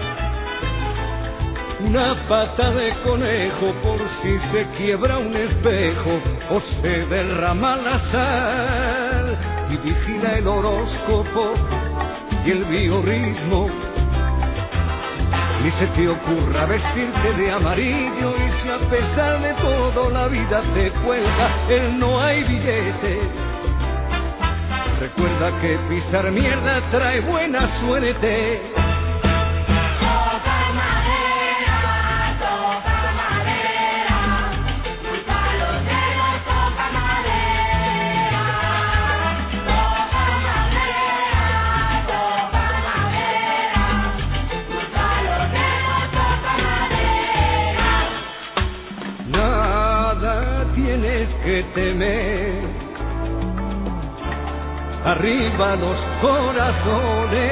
una pata de conejo por si se quiebra un espejo o se derrama la sal. y vigila el horóscopo y el biorritmo. Ni se te ocurra vestirte de amarillo y si a pesar de todo la vida te cuelga el no hay billete. Recuerda que pisar mierda trae buena suerte. Toca madera, toca madera, culpa a los dedos, toca madera. Toca madera, toca madera, culpa a los dedos, toca madera. Nada tienes que temer. Arriba los corazones.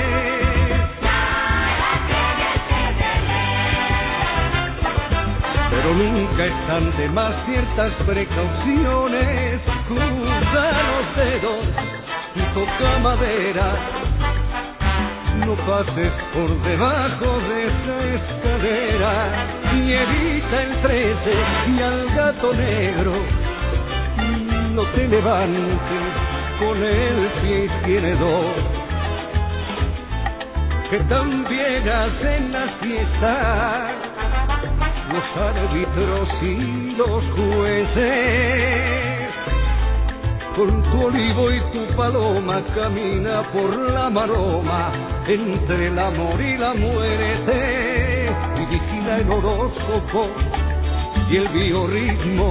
Pero nunca están de más ciertas precauciones. Cruza los dedos y toca madera. No pases por debajo de esa escalera. Y evita el trece y al gato negro. No te levantes con el pie izquierdo, que también hacen las fiestas los árbitros y los jueces. Con tu olivo y tu paloma camina por la maroma entre el amor y la muerte y vigila el horóscopo y el biorritmo.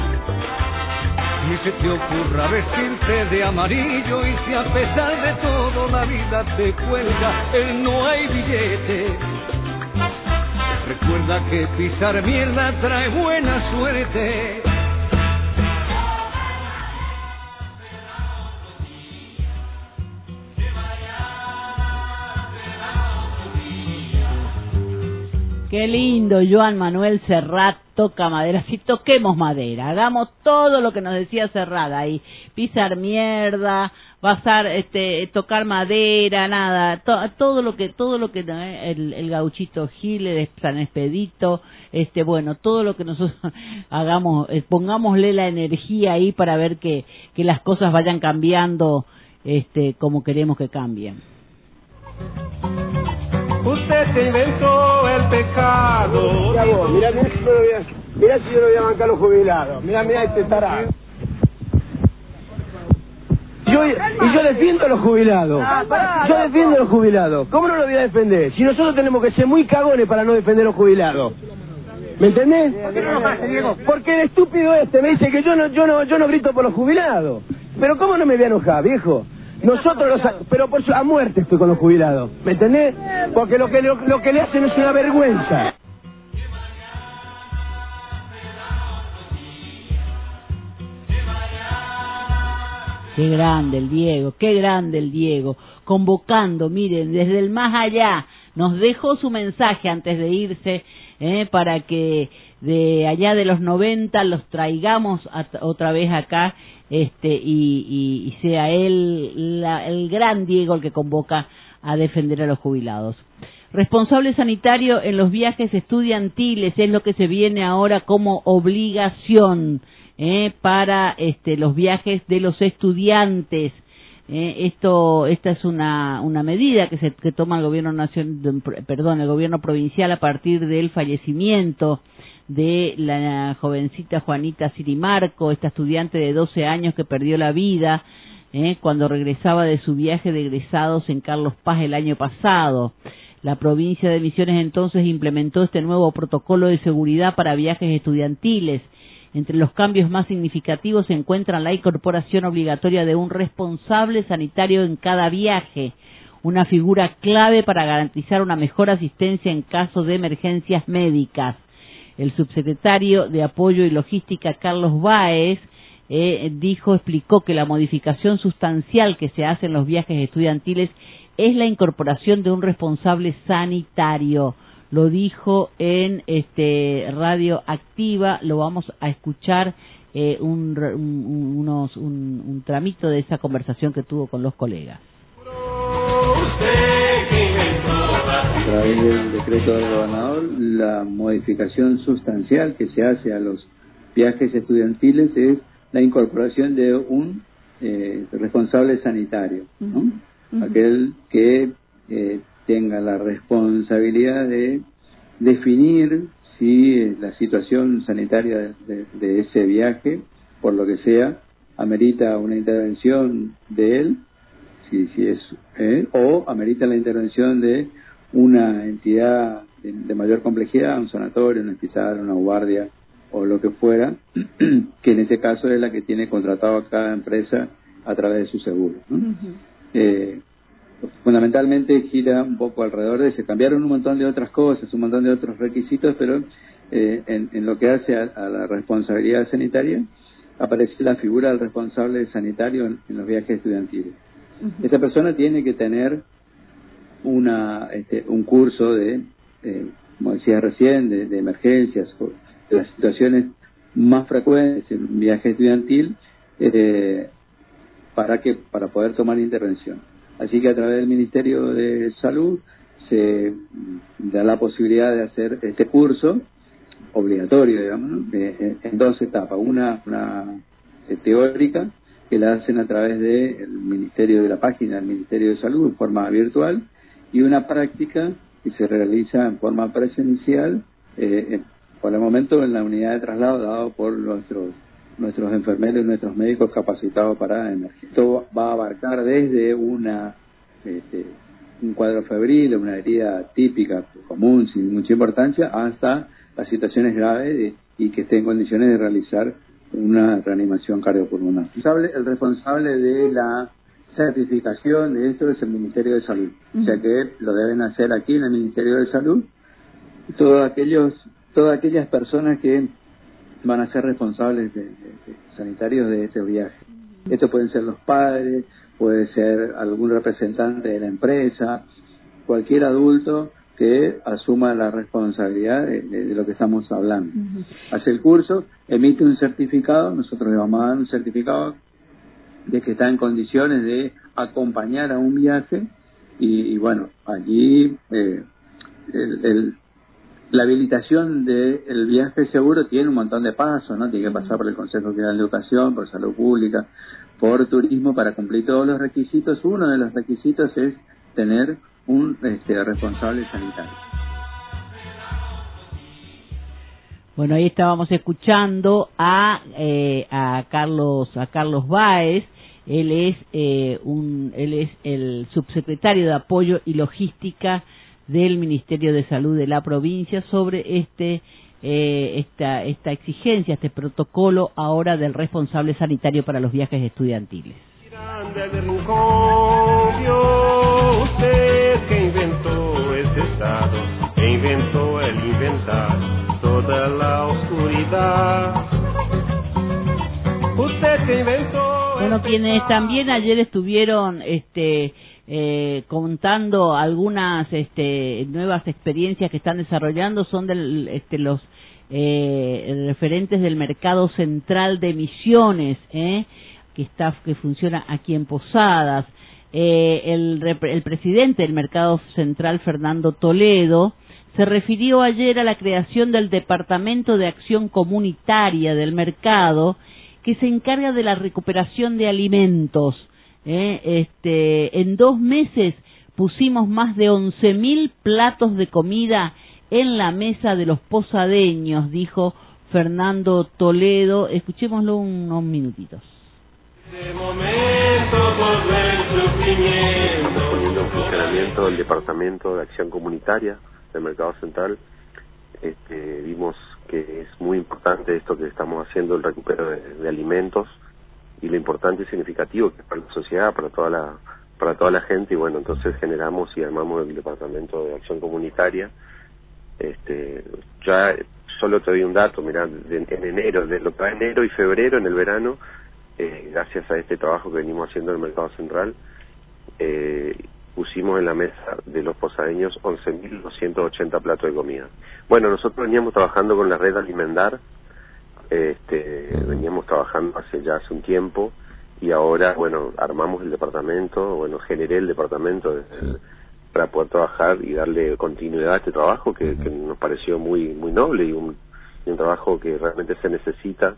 Ni se te ocurra vestirte de amarillo y si a pesar de todo la vida te cuelga el no hay billete. Recuerda que pisar mierda trae buena suerte. Qué lindo, Joan Manuel Serrat toca madera. Si toquemos madera, hagamos todo lo que nos decía Serrat ahí, pisar mierda, basar, este, tocar madera, nada, to, todo lo que, todo lo que eh, el, el gauchito Gil, el San Expedito, este, bueno, todo lo que nosotros hagamos, eh, pongámosle la energía ahí para ver que, que las cosas vayan cambiando, este, como queremos que cambien. Usted se inventó el pecado. Mirá vos, mirá, mirá, si yo lo voy a, mirá si yo lo voy a bancar a los jubilados. Mirá, mirá este tarado. Yo, y yo defiendo a los jubilados. Yo defiendo a los jubilados. ¿Cómo no lo voy a defender? Si nosotros tenemos que ser muy cagones para no defender a los jubilados. ¿Me entendés? ¿Por qué no lo hace, Diego? Porque el estúpido este me dice que yo no, yo no, yo no grito por los jubilados. Pero ¿cómo no me voy a enojar, viejo? Nosotros los, pero por su, a muerte estoy con los jubilados, ¿me entendés? Porque lo que lo, lo que le hacen es una vergüenza. Qué grande el Diego, qué grande el Diego, convocando, miren, desde el más allá, nos dejó su mensaje antes de irse, eh, para que de allá de los noventa los traigamos a, otra vez acá, este y, y, y sea él la, el gran Diego el que convoca a defender a los jubilados. Responsable sanitario en los viajes estudiantiles es lo que se viene ahora como obligación eh, para este los viajes de los estudiantes. Eh, esto esta es una una medida que se que toma el gobierno nacional, perdón, el gobierno provincial a partir del fallecimiento de la jovencita Juanita Sirimarco, esta estudiante de doce años que perdió la vida eh, cuando regresaba de su viaje de egresados en Carlos Paz el año pasado. La provincia de Misiones entonces implementó este nuevo protocolo de seguridad para viajes estudiantiles. Entre los cambios más significativos se encuentra la incorporación obligatoria de un responsable sanitario en cada viaje, una figura clave para garantizar una mejor asistencia en caso de emergencias médicas. El subsecretario de Apoyo y Logística, Carlos Báez, eh, dijo, explicó que la modificación sustancial que se hace en los viajes estudiantiles es la incorporación de un responsable sanitario. Lo dijo en este Radio Activa, lo vamos a escuchar eh, un, un, unos, un, un tramito de esa conversación que tuvo con los colegas. A través del decreto del gobernador, la modificación sustancial que se hace a los viajes estudiantiles es la incorporación de un eh, responsable sanitario, ¿no? Uh-huh. Aquel que eh, tenga la responsabilidad de definir si la situación sanitaria de, de, de ese viaje, por lo que sea, amerita una intervención de él, si, si es, eh, o amerita la intervención de una entidad de, de mayor complejidad, un sanatorio, un hospital, una guardia o lo que fuera, que en este caso es la que tiene contratado a cada empresa a través de su seguro, ¿no? Uh-huh. eh, fundamentalmente gira un poco alrededor de, se cambiaron un montón de otras cosas, un montón de otros requisitos, pero eh, en, en lo que hace a, a la responsabilidad sanitaria, aparece la figura del responsable sanitario en, en los viajes estudiantiles. Uh-huh. Esta persona tiene que tener una este, un curso de, eh, como decía recién, de, de emergencias, de las situaciones más frecuentes en un viaje estudiantil, eh, para que para poder tomar intervención. Así que a través del Ministerio de Salud se da la posibilidad de hacer este curso obligatorio, digamos, ¿no? eh, en dos etapas. Una, una eh, teórica, que la hacen a través del Ministerio de la página del Ministerio de Salud en forma virtual, y una práctica que se realiza en forma presencial, eh, por el momento en la unidad de traslado dado por nuestros nuestros enfermeros y nuestros médicos capacitados para emergencia. Esto va a abarcar desde una este, un cuadro febril, una herida típica, común, sin mucha importancia, hasta las situaciones graves de, y que esté en condiciones de realizar una reanimación cardiopulmonar. El responsable de la certificación de esto es el Ministerio de Salud, uh-huh. O sea que lo deben hacer aquí en el Ministerio de Salud todos aquellos, todas aquellas personas que van a ser responsables de, de, de sanitarios de este viaje. Estos pueden ser los padres, puede ser algún representante de la empresa, cualquier adulto que asuma la responsabilidad de, de, de lo que estamos hablando. Uh-huh. Hace el curso, emite un certificado, nosotros le vamos a dar un certificado de que está en condiciones de acompañar a un viaje y, y bueno, allí eh, el, el la habilitación del viaje seguro tiene un montón de pasos, ¿no? Tiene que pasar por el Consejo General de Educación, por Salud Pública, por Turismo, para cumplir todos los requisitos. Uno de los requisitos es tener un este, responsable sanitario. Bueno, ahí estábamos escuchando a eh, a Carlos a Carlos Báez. Él es eh, un él es el subsecretario de Apoyo y Logística del Ministerio de Salud de la provincia sobre este eh, esta esta exigencia, este protocolo ahora del responsable sanitario para los viajes estudiantiles. Grande rincón, vio usted que inventó este estado, que inventó el inventar toda la oscuridad. Usted que inventó. Bueno, quienes también ayer estuvieron este Eh, contando algunas este, nuevas experiencias que están desarrollando son del, este, los eh, referentes del mercado central de Misiones, eh, que está que funciona aquí en Posadas. Eh, el, el presidente del mercado central, Fernando Toledo, se refirió ayer a la creación del Departamento de Acción Comunitaria del mercado, que se encarga de la recuperación de alimentos. Eh, este, en dos meses pusimos más de once mil platos de comida en la mesa de los posadeños, dijo Fernando Toledo. Escuchémoslo unos minutitos. De momento volver el sufrimiento. Poniendo en funcionamiento el Departamento de Acción Comunitaria del Mercado Central, este, vimos que es muy importante esto que estamos haciendo, el recupero de, de alimentos, y lo importante y significativo que es para la sociedad, para toda la para toda la gente, y bueno, entonces generamos y armamos el Departamento de Acción Comunitaria. Este, ya solo te doy un dato, mirá, de, en enero, de lo que va enero y febrero, en el verano, eh, gracias a este trabajo que venimos haciendo en el Mercado Central, eh, pusimos en la mesa de los posadeños once mil doscientos ochenta platos de comida. Bueno, nosotros veníamos trabajando con la red Alimentar. Este, veníamos trabajando hace ya hace un tiempo y ahora, bueno, armamos el departamento, bueno, generé el departamento de, para poder trabajar y darle continuidad a este trabajo que, que nos pareció muy muy noble y un, y un trabajo que realmente se necesita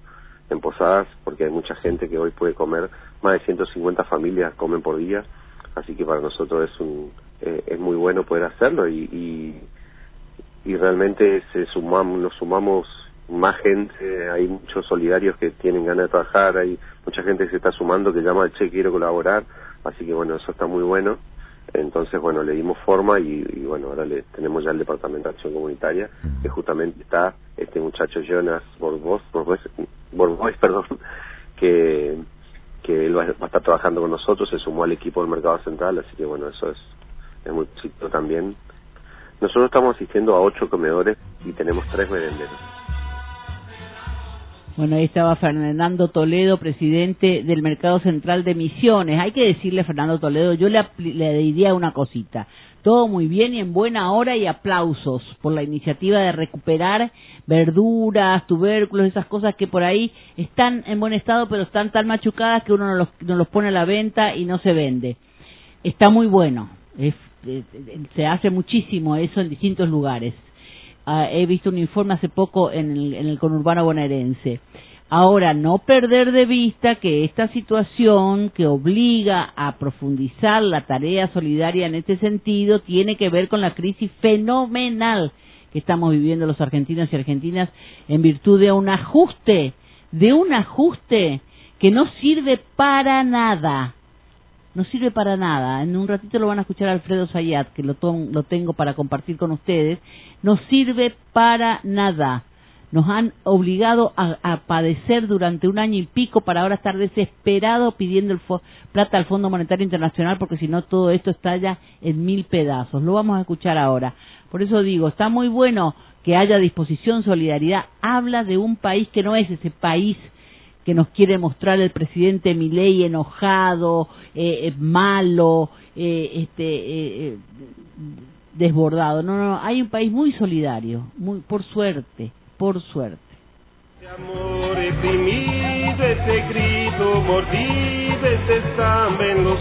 en Posadas, porque hay mucha gente que hoy puede comer, más de ciento cincuenta familias comen por día, así que para nosotros es un eh, es muy bueno poder hacerlo y, y, y realmente se sumamos, nos sumamos más gente, hay muchos solidarios que tienen ganas de trabajar, hay mucha gente que se está sumando, que llama, che, quiero colaborar, así que bueno, eso está muy bueno. Entonces, bueno, le dimos forma y, y bueno, ahora le tenemos ya el Departamento de Acción Comunitaria, que justamente está este muchacho Jonas Borbois, Borbois, Borbois perdón, que, que él va, va a estar trabajando con nosotros, se sumó al equipo del Mercado Central, así que bueno, eso es, es muy chico también. Nosotros estamos asistiendo a ocho comedores y tenemos tres merenderos. Bueno, ahí estaba Fernando Toledo, presidente del Mercado Central de Misiones. Hay que decirle a Fernando Toledo, yo le, le diría una cosita. Todo muy bien y en buena hora y aplausos por la iniciativa de recuperar verduras, tubérculos, esas cosas que por ahí están en buen estado pero están tan machucadas que uno no los, no los pone a la venta y no se vende. Está muy bueno. Es, es, se hace muchísimo eso en distintos lugares. Uh, he visto un informe hace poco en el, en el conurbano bonaerense. Ahora, no perder de vista que esta situación que obliga a profundizar la tarea solidaria en este sentido tiene que ver con la crisis fenomenal que estamos viviendo los argentinos y argentinas en virtud de un ajuste, de un ajuste que no sirve para nada. No sirve para nada. En un ratito lo van a escuchar a Alfredo Zayat, que lo, lo tengo para compartir con ustedes. No sirve para nada. Nos han obligado a, a padecer durante un año y pico para ahora estar desesperados pidiendo el fo plata al Fondo Monetario Internacional, porque si no todo esto estalla en mil pedazos. Lo vamos a escuchar ahora. Por eso digo, está muy bueno que haya disposición, solidaridad. Habla de un país que no es ese país que nos quiere mostrar el presidente Milei enojado, eh, malo, eh, este, eh, desbordado. No, no, hay un país muy solidario, muy, por suerte, por suerte. Ese amor reprimido, ese grito mordido, ese sangre en lo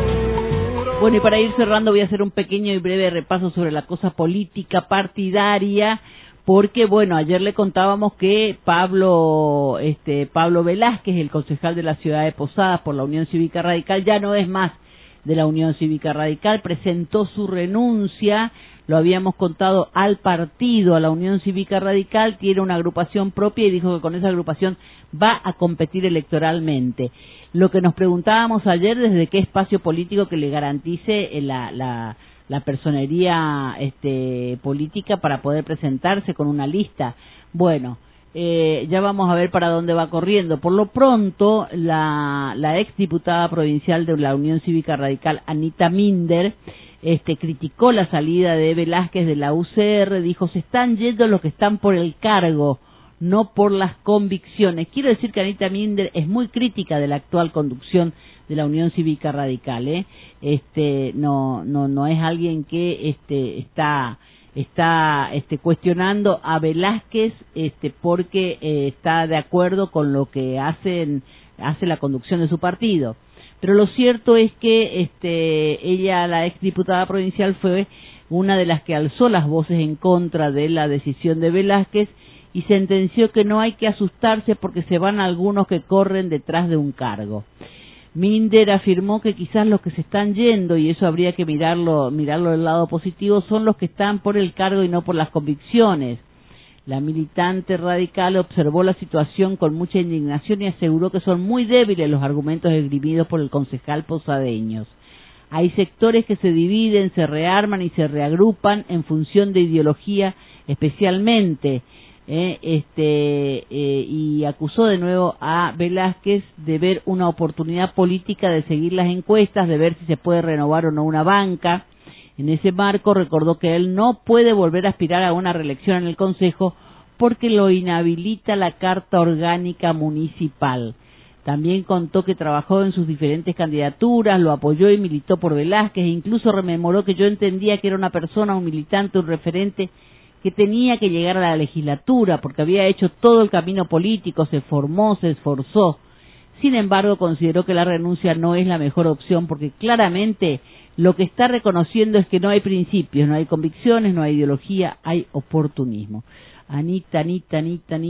oscuro. Bueno, y para ir cerrando voy a hacer un pequeño y breve repaso sobre la cosa política partidaria. Porque, bueno, ayer le contábamos que Pablo este Pablo Velázquez, el concejal de la ciudad de Posadas por la Unión Cívica Radical, ya no es más de la Unión Cívica Radical, presentó su renuncia, lo habíamos contado, al partido, a la Unión Cívica Radical, tiene una agrupación propia y dijo que con esa agrupación va a competir electoralmente. Lo que nos preguntábamos ayer, desde qué espacio político que le garantice la... la la personería este, política para poder presentarse con una lista. Bueno, eh, ya vamos a ver para dónde va corriendo. Por lo pronto, la, la ex diputada provincial de la Unión Cívica Radical, Anita Minder, este, criticó la salida de Velázquez de la U C R, dijo, se están yendo los que están por el cargo, no por las convicciones. Quiero decir que Anita Minder es muy crítica de la actual conducción de la Unión Cívica Radical, ¿eh? Este, no, no, no es alguien que, este, está, está, este, cuestionando a Velázquez, este, porque eh, está de acuerdo con lo que hacen, hace la conducción de su partido. Pero lo cierto es que, este, ella, la ex diputada provincial, fue una de las que alzó las voces en contra de la decisión de Velázquez y sentenció que no hay que asustarse porque se van algunos que corren detrás de un cargo. Minder afirmó que quizás los que se están yendo, y eso habría que mirarlo, mirarlo del lado positivo, son los que están por el cargo y no por las convicciones. La militante radical observó la situación con mucha indignación y aseguró que son muy débiles los argumentos esgrimidos por el concejal posadeño. Hay sectores que se dividen, se rearman y se reagrupan en función de ideología especialmente. Eh, este eh, y acusó de nuevo a Velázquez de ver una oportunidad política de seguir las encuestas, de ver si se puede renovar o no una banca. En ese marco recordó que él no puede volver a aspirar a una reelección en el Consejo porque lo inhabilita la Carta Orgánica Municipal. También contó que trabajó en sus diferentes candidaturas, lo apoyó y militó por Velázquez, e incluso rememoró que yo entendía que era una persona, un militante, un referente que tenía que llegar a la legislatura porque había hecho todo el camino político, se formó, se esforzó. Sin embargo, consideró que la renuncia no es la mejor opción porque claramente lo que está reconociendo es que no hay principios, no hay convicciones, no hay ideología, hay oportunismo. Anita, Anita, Anita, Anita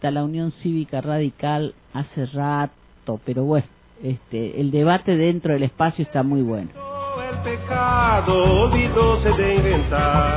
Anita, la Unión Cívica Radical hace rato, pero bueno, este, el debate dentro del espacio está muy bueno. El pecado olvidóse de inventar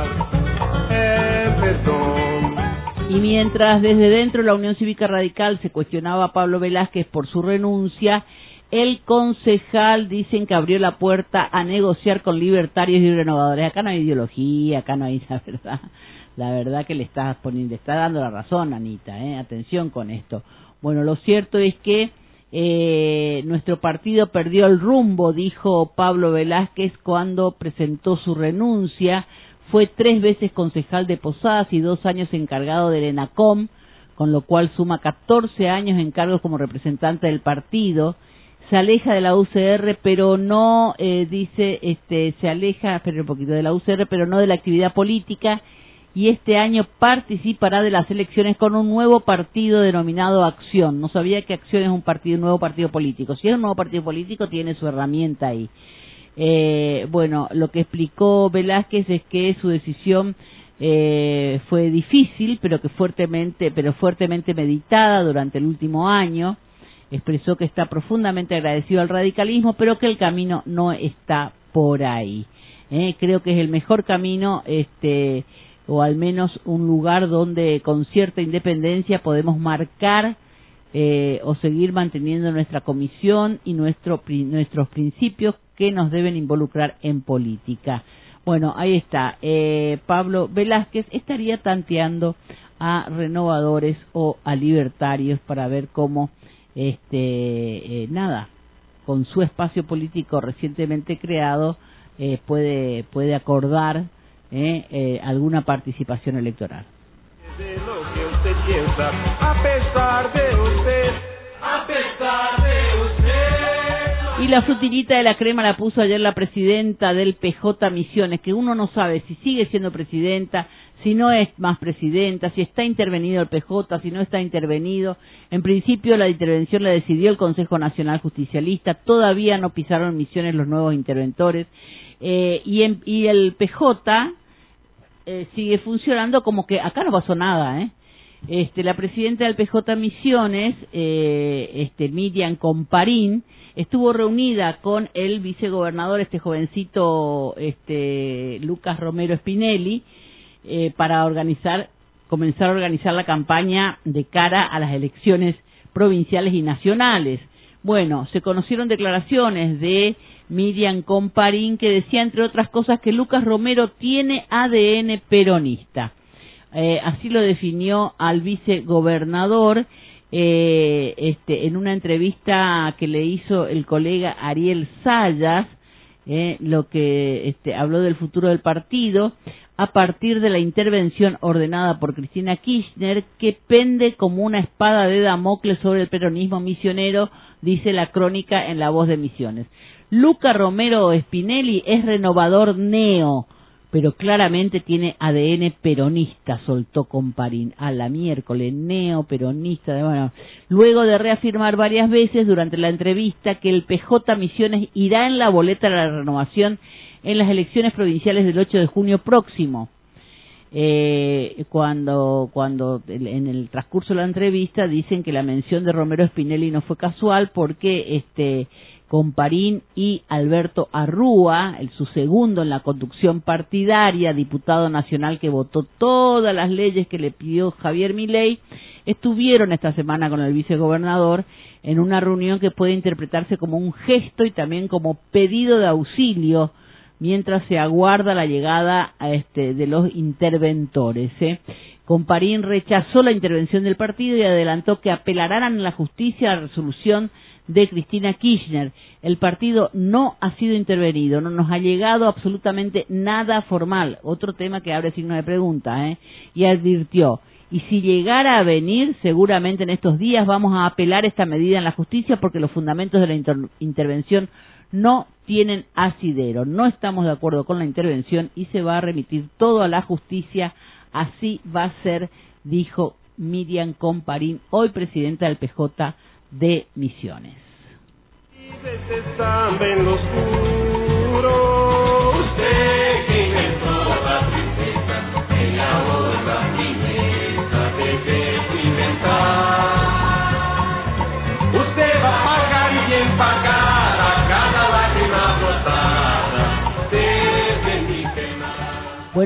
el perdón. Y mientras desde dentro de la Unión Cívica Radical se cuestionaba a Pablo Velázquez por su renuncia, el concejal dicen que abrió la puerta a negociar con libertarios y renovadores. Acá no hay ideología, acá no hay, la verdad, la verdad que le está poniendo, le está dando la razón, Anita, ¿eh? Atención con esto. Bueno, lo cierto es que eh, nuestro partido perdió el rumbo, dijo Pablo Velázquez cuando presentó su renuncia. Fue tres veces concejal de Posadas y dos años encargado del ENACOM, con lo cual suma catorce años en cargos como representante del partido. Se aleja de la U C R, pero no, eh, dice, este, se aleja, espera un poquito, de la U C R, pero no de la actividad política, y este año participará de las elecciones con un nuevo partido denominado Acción. No sabía que Acción es un partido, un nuevo partido político. Si es un nuevo partido político, tiene su herramienta ahí. Eh, bueno, lo que explicó Velázquez es que su decisión eh, fue difícil, pero que fuertemente, pero fuertemente meditada durante el último año. Expresó que está profundamente agradecido al radicalismo, pero que el camino no está por ahí. Eh, creo que es el mejor camino, este, o al menos un lugar donde con cierta independencia podemos marcar eh, o seguir manteniendo nuestra comisión y nuestro, nuestros principios que nos deben involucrar en política. Bueno, ahí está. Eh, Pablo Velázquez estaría tanteando a renovadores o a libertarios para ver cómo este eh, nada, con su espacio político recientemente creado, eh, puede puede acordar eh, eh, alguna participación electoral. De lo que usted piensa, a pesar de usted, a pesar de usted. Y la frutillita de la crema la puso ayer la presidenta del P J Misiones, que uno no sabe si sigue siendo presidenta, si no es más presidenta, si está intervenido el P J, si no está intervenido. En principio la intervención la decidió el Consejo Nacional Justicialista, todavía no pisaron Misiones los nuevos interventores, eh, y, en, y el P J eh, sigue funcionando como que acá no pasó nada, ¿eh? Este, la presidenta del P J Misiones, eh, este, Miriam Comparín, estuvo reunida con el vicegobernador, este jovencito, este, Lucas Romero Spinelli, eh, para organizar, comenzar a organizar la campaña de cara a las elecciones provinciales y nacionales. Bueno, se conocieron declaraciones de Miriam Comparín que decía, entre otras cosas, que Lucas Romero tiene A D N peronista. Eh, así lo definió al vicegobernador eh, este, en una entrevista que le hizo el colega Ariel Sayas, eh, lo que este, habló del futuro del partido a partir de la intervención ordenada por Cristina Kirchner, que pende como una espada de Damocles sobre el peronismo misionero, dice la crónica en La Voz de Misiones. Luca Romero Spinelli es renovador neo, pero claramente tiene A D N peronista, soltó Comparín. A la miércoles, neo-peronista. Bueno, luego de reafirmar varias veces durante la entrevista que el P J Misiones irá en la boleta de la renovación en las elecciones provinciales del ocho de junio próximo. Eh, cuando, cuando en el transcurso de la entrevista dicen que la mención de Romero Spinelli no fue casual porque este Comparín y Alberto Arrúa, el, su segundo en la conducción partidaria, diputado nacional que votó todas las leyes que le pidió Javier Milei, estuvieron esta semana con el vicegobernador en una reunión que puede interpretarse como un gesto y también como pedido de auxilio mientras se aguarda la llegada a este, de los interventores. ¿eh? Comparín rechazó la intervención del partido y adelantó que apelarán a la justicia a la resolución de Cristina Kirchner. El partido no ha sido intervenido, no nos ha llegado absolutamente nada formal. Otro tema que abre signo de pregunta, ¿eh? Y advirtió, y si llegara a venir, seguramente en estos días vamos a apelar esta medida en la justicia porque los fundamentos de la inter- intervención no tienen asidero. No estamos de acuerdo con la intervención y se va a remitir todo a la justicia. Así va a ser, dijo Miriam Comparín, hoy presidenta del P J de Misiones. Usted que inventó la princesa, en la otra princesa debe inventar.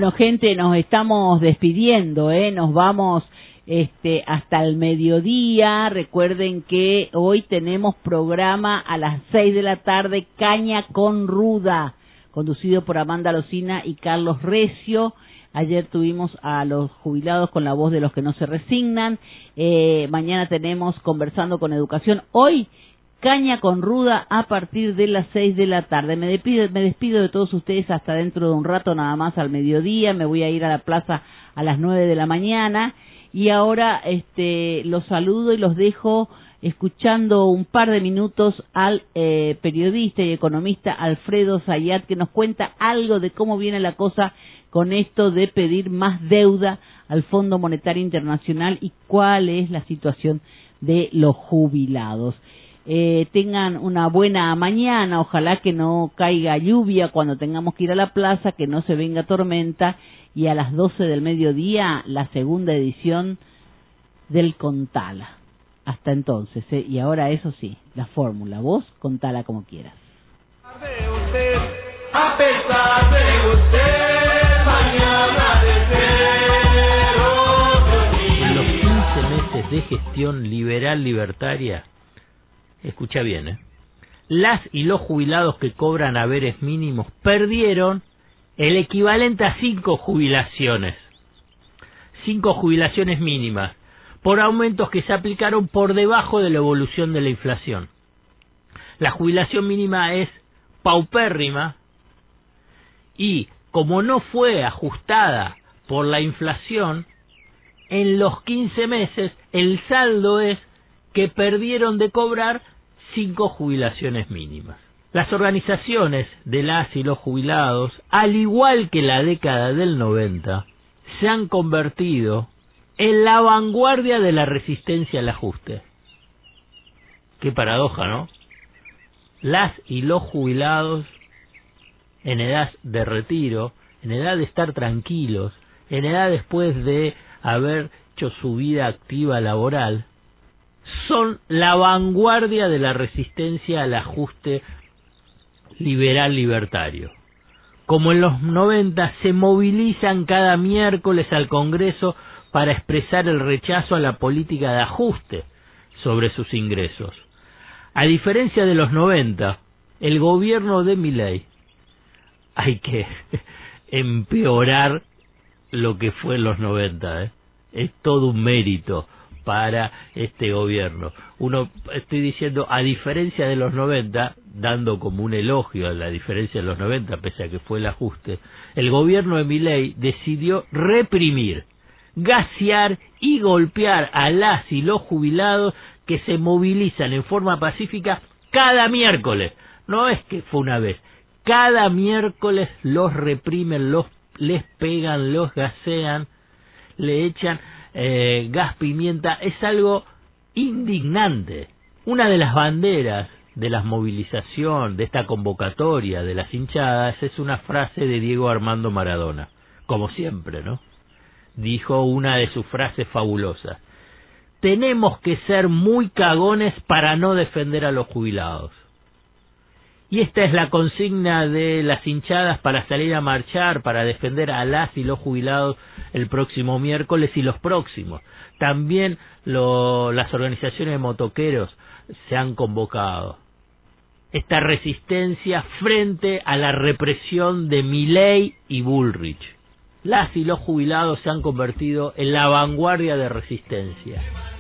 Bueno, gente, nos estamos despidiendo, ¿eh? Nos vamos este hasta el mediodía. Recuerden que hoy tenemos programa a las seis de la tarde, Caña con Ruda, conducido por Amanda Locina y Carlos Recio. Ayer tuvimos a los jubilados con la voz de los que no se resignan. Eh, mañana tenemos Conversando con Educación. Hoy, Caña con Ruda a partir de las seis de la tarde. Me despido, me despido de todos ustedes hasta dentro de un rato, nada más al mediodía. Me voy a ir a la plaza a las nueve de la mañana. Y ahora este los saludo y los dejo escuchando un par de minutos al eh, periodista y economista Alfredo Zayat, que nos cuenta algo de cómo viene la cosa con esto de pedir más deuda al Fondo Monetario Internacional y cuál es la situación de los jubilados. Eh, tengan una buena mañana, ojalá que no caiga lluvia cuando tengamos que ir a la plaza, que no se venga tormenta, y a las doce del mediodía la segunda edición del Contala. Hasta entonces, ¿eh? Y ahora eso sí, la fórmula, vos contala como quieras. A pesar de usted, mañana de ser otro día. En los quince meses de gestión liberal libertaria, escucha bien, ¿eh? Las y los jubilados que cobran haberes mínimos perdieron el equivalente a cinco jubilaciones. Cinco jubilaciones mínimas, por aumentos que se aplicaron por debajo de la evolución de la inflación. La jubilación mínima es paupérrima y, como no fue ajustada por la inflación, en los quince meses el saldo es que perdieron de cobrar cinco jubilaciones mínimas. Las organizaciones de las y los jubilados, al igual que la década del noventa, se han convertido en la vanguardia de la resistencia al ajuste. Qué paradoja, ¿no? Las y los jubilados, en edad de retiro, en edad de estar tranquilos, en edad después de haber hecho su vida activa laboral, son la vanguardia de la resistencia al ajuste liberal libertario. Como en los noventa, se movilizan cada miércoles al Congreso para expresar el rechazo a la política de ajuste sobre sus ingresos. A diferencia de los noventa, el gobierno de Milei, hay que empeorar lo que fue en los noventa, ¿eh? Es todo un mérito para este gobierno. Uno, estoy diciendo, a diferencia de los noventa, dando como un elogio a la diferencia de los noventa, pese a que fue el ajuste, el gobierno de Milei decidió reprimir, gasear y golpear a las y los jubilados que se movilizan en forma pacífica cada miércoles. No es que fue una vez, cada miércoles los reprimen, los les pegan, los gasean, le echan eh, gas pimienta. Es algo indignante. Una de las banderas de la movilización, de esta convocatoria de las hinchadas, es una frase de Diego Armando Maradona, como siempre, ¿no? Dijo una de sus frases fabulosas: tenemos que ser muy cagones para no defender a los jubilados. Y esta es la consigna de las hinchadas para salir a marchar, para defender a las y los jubilados el próximo miércoles y los próximos. También lo, las organizaciones de motoqueros se han convocado. Esta resistencia frente a la represión de Milei y Bullrich. Las y los jubilados se han convertido en la vanguardia de resistencia.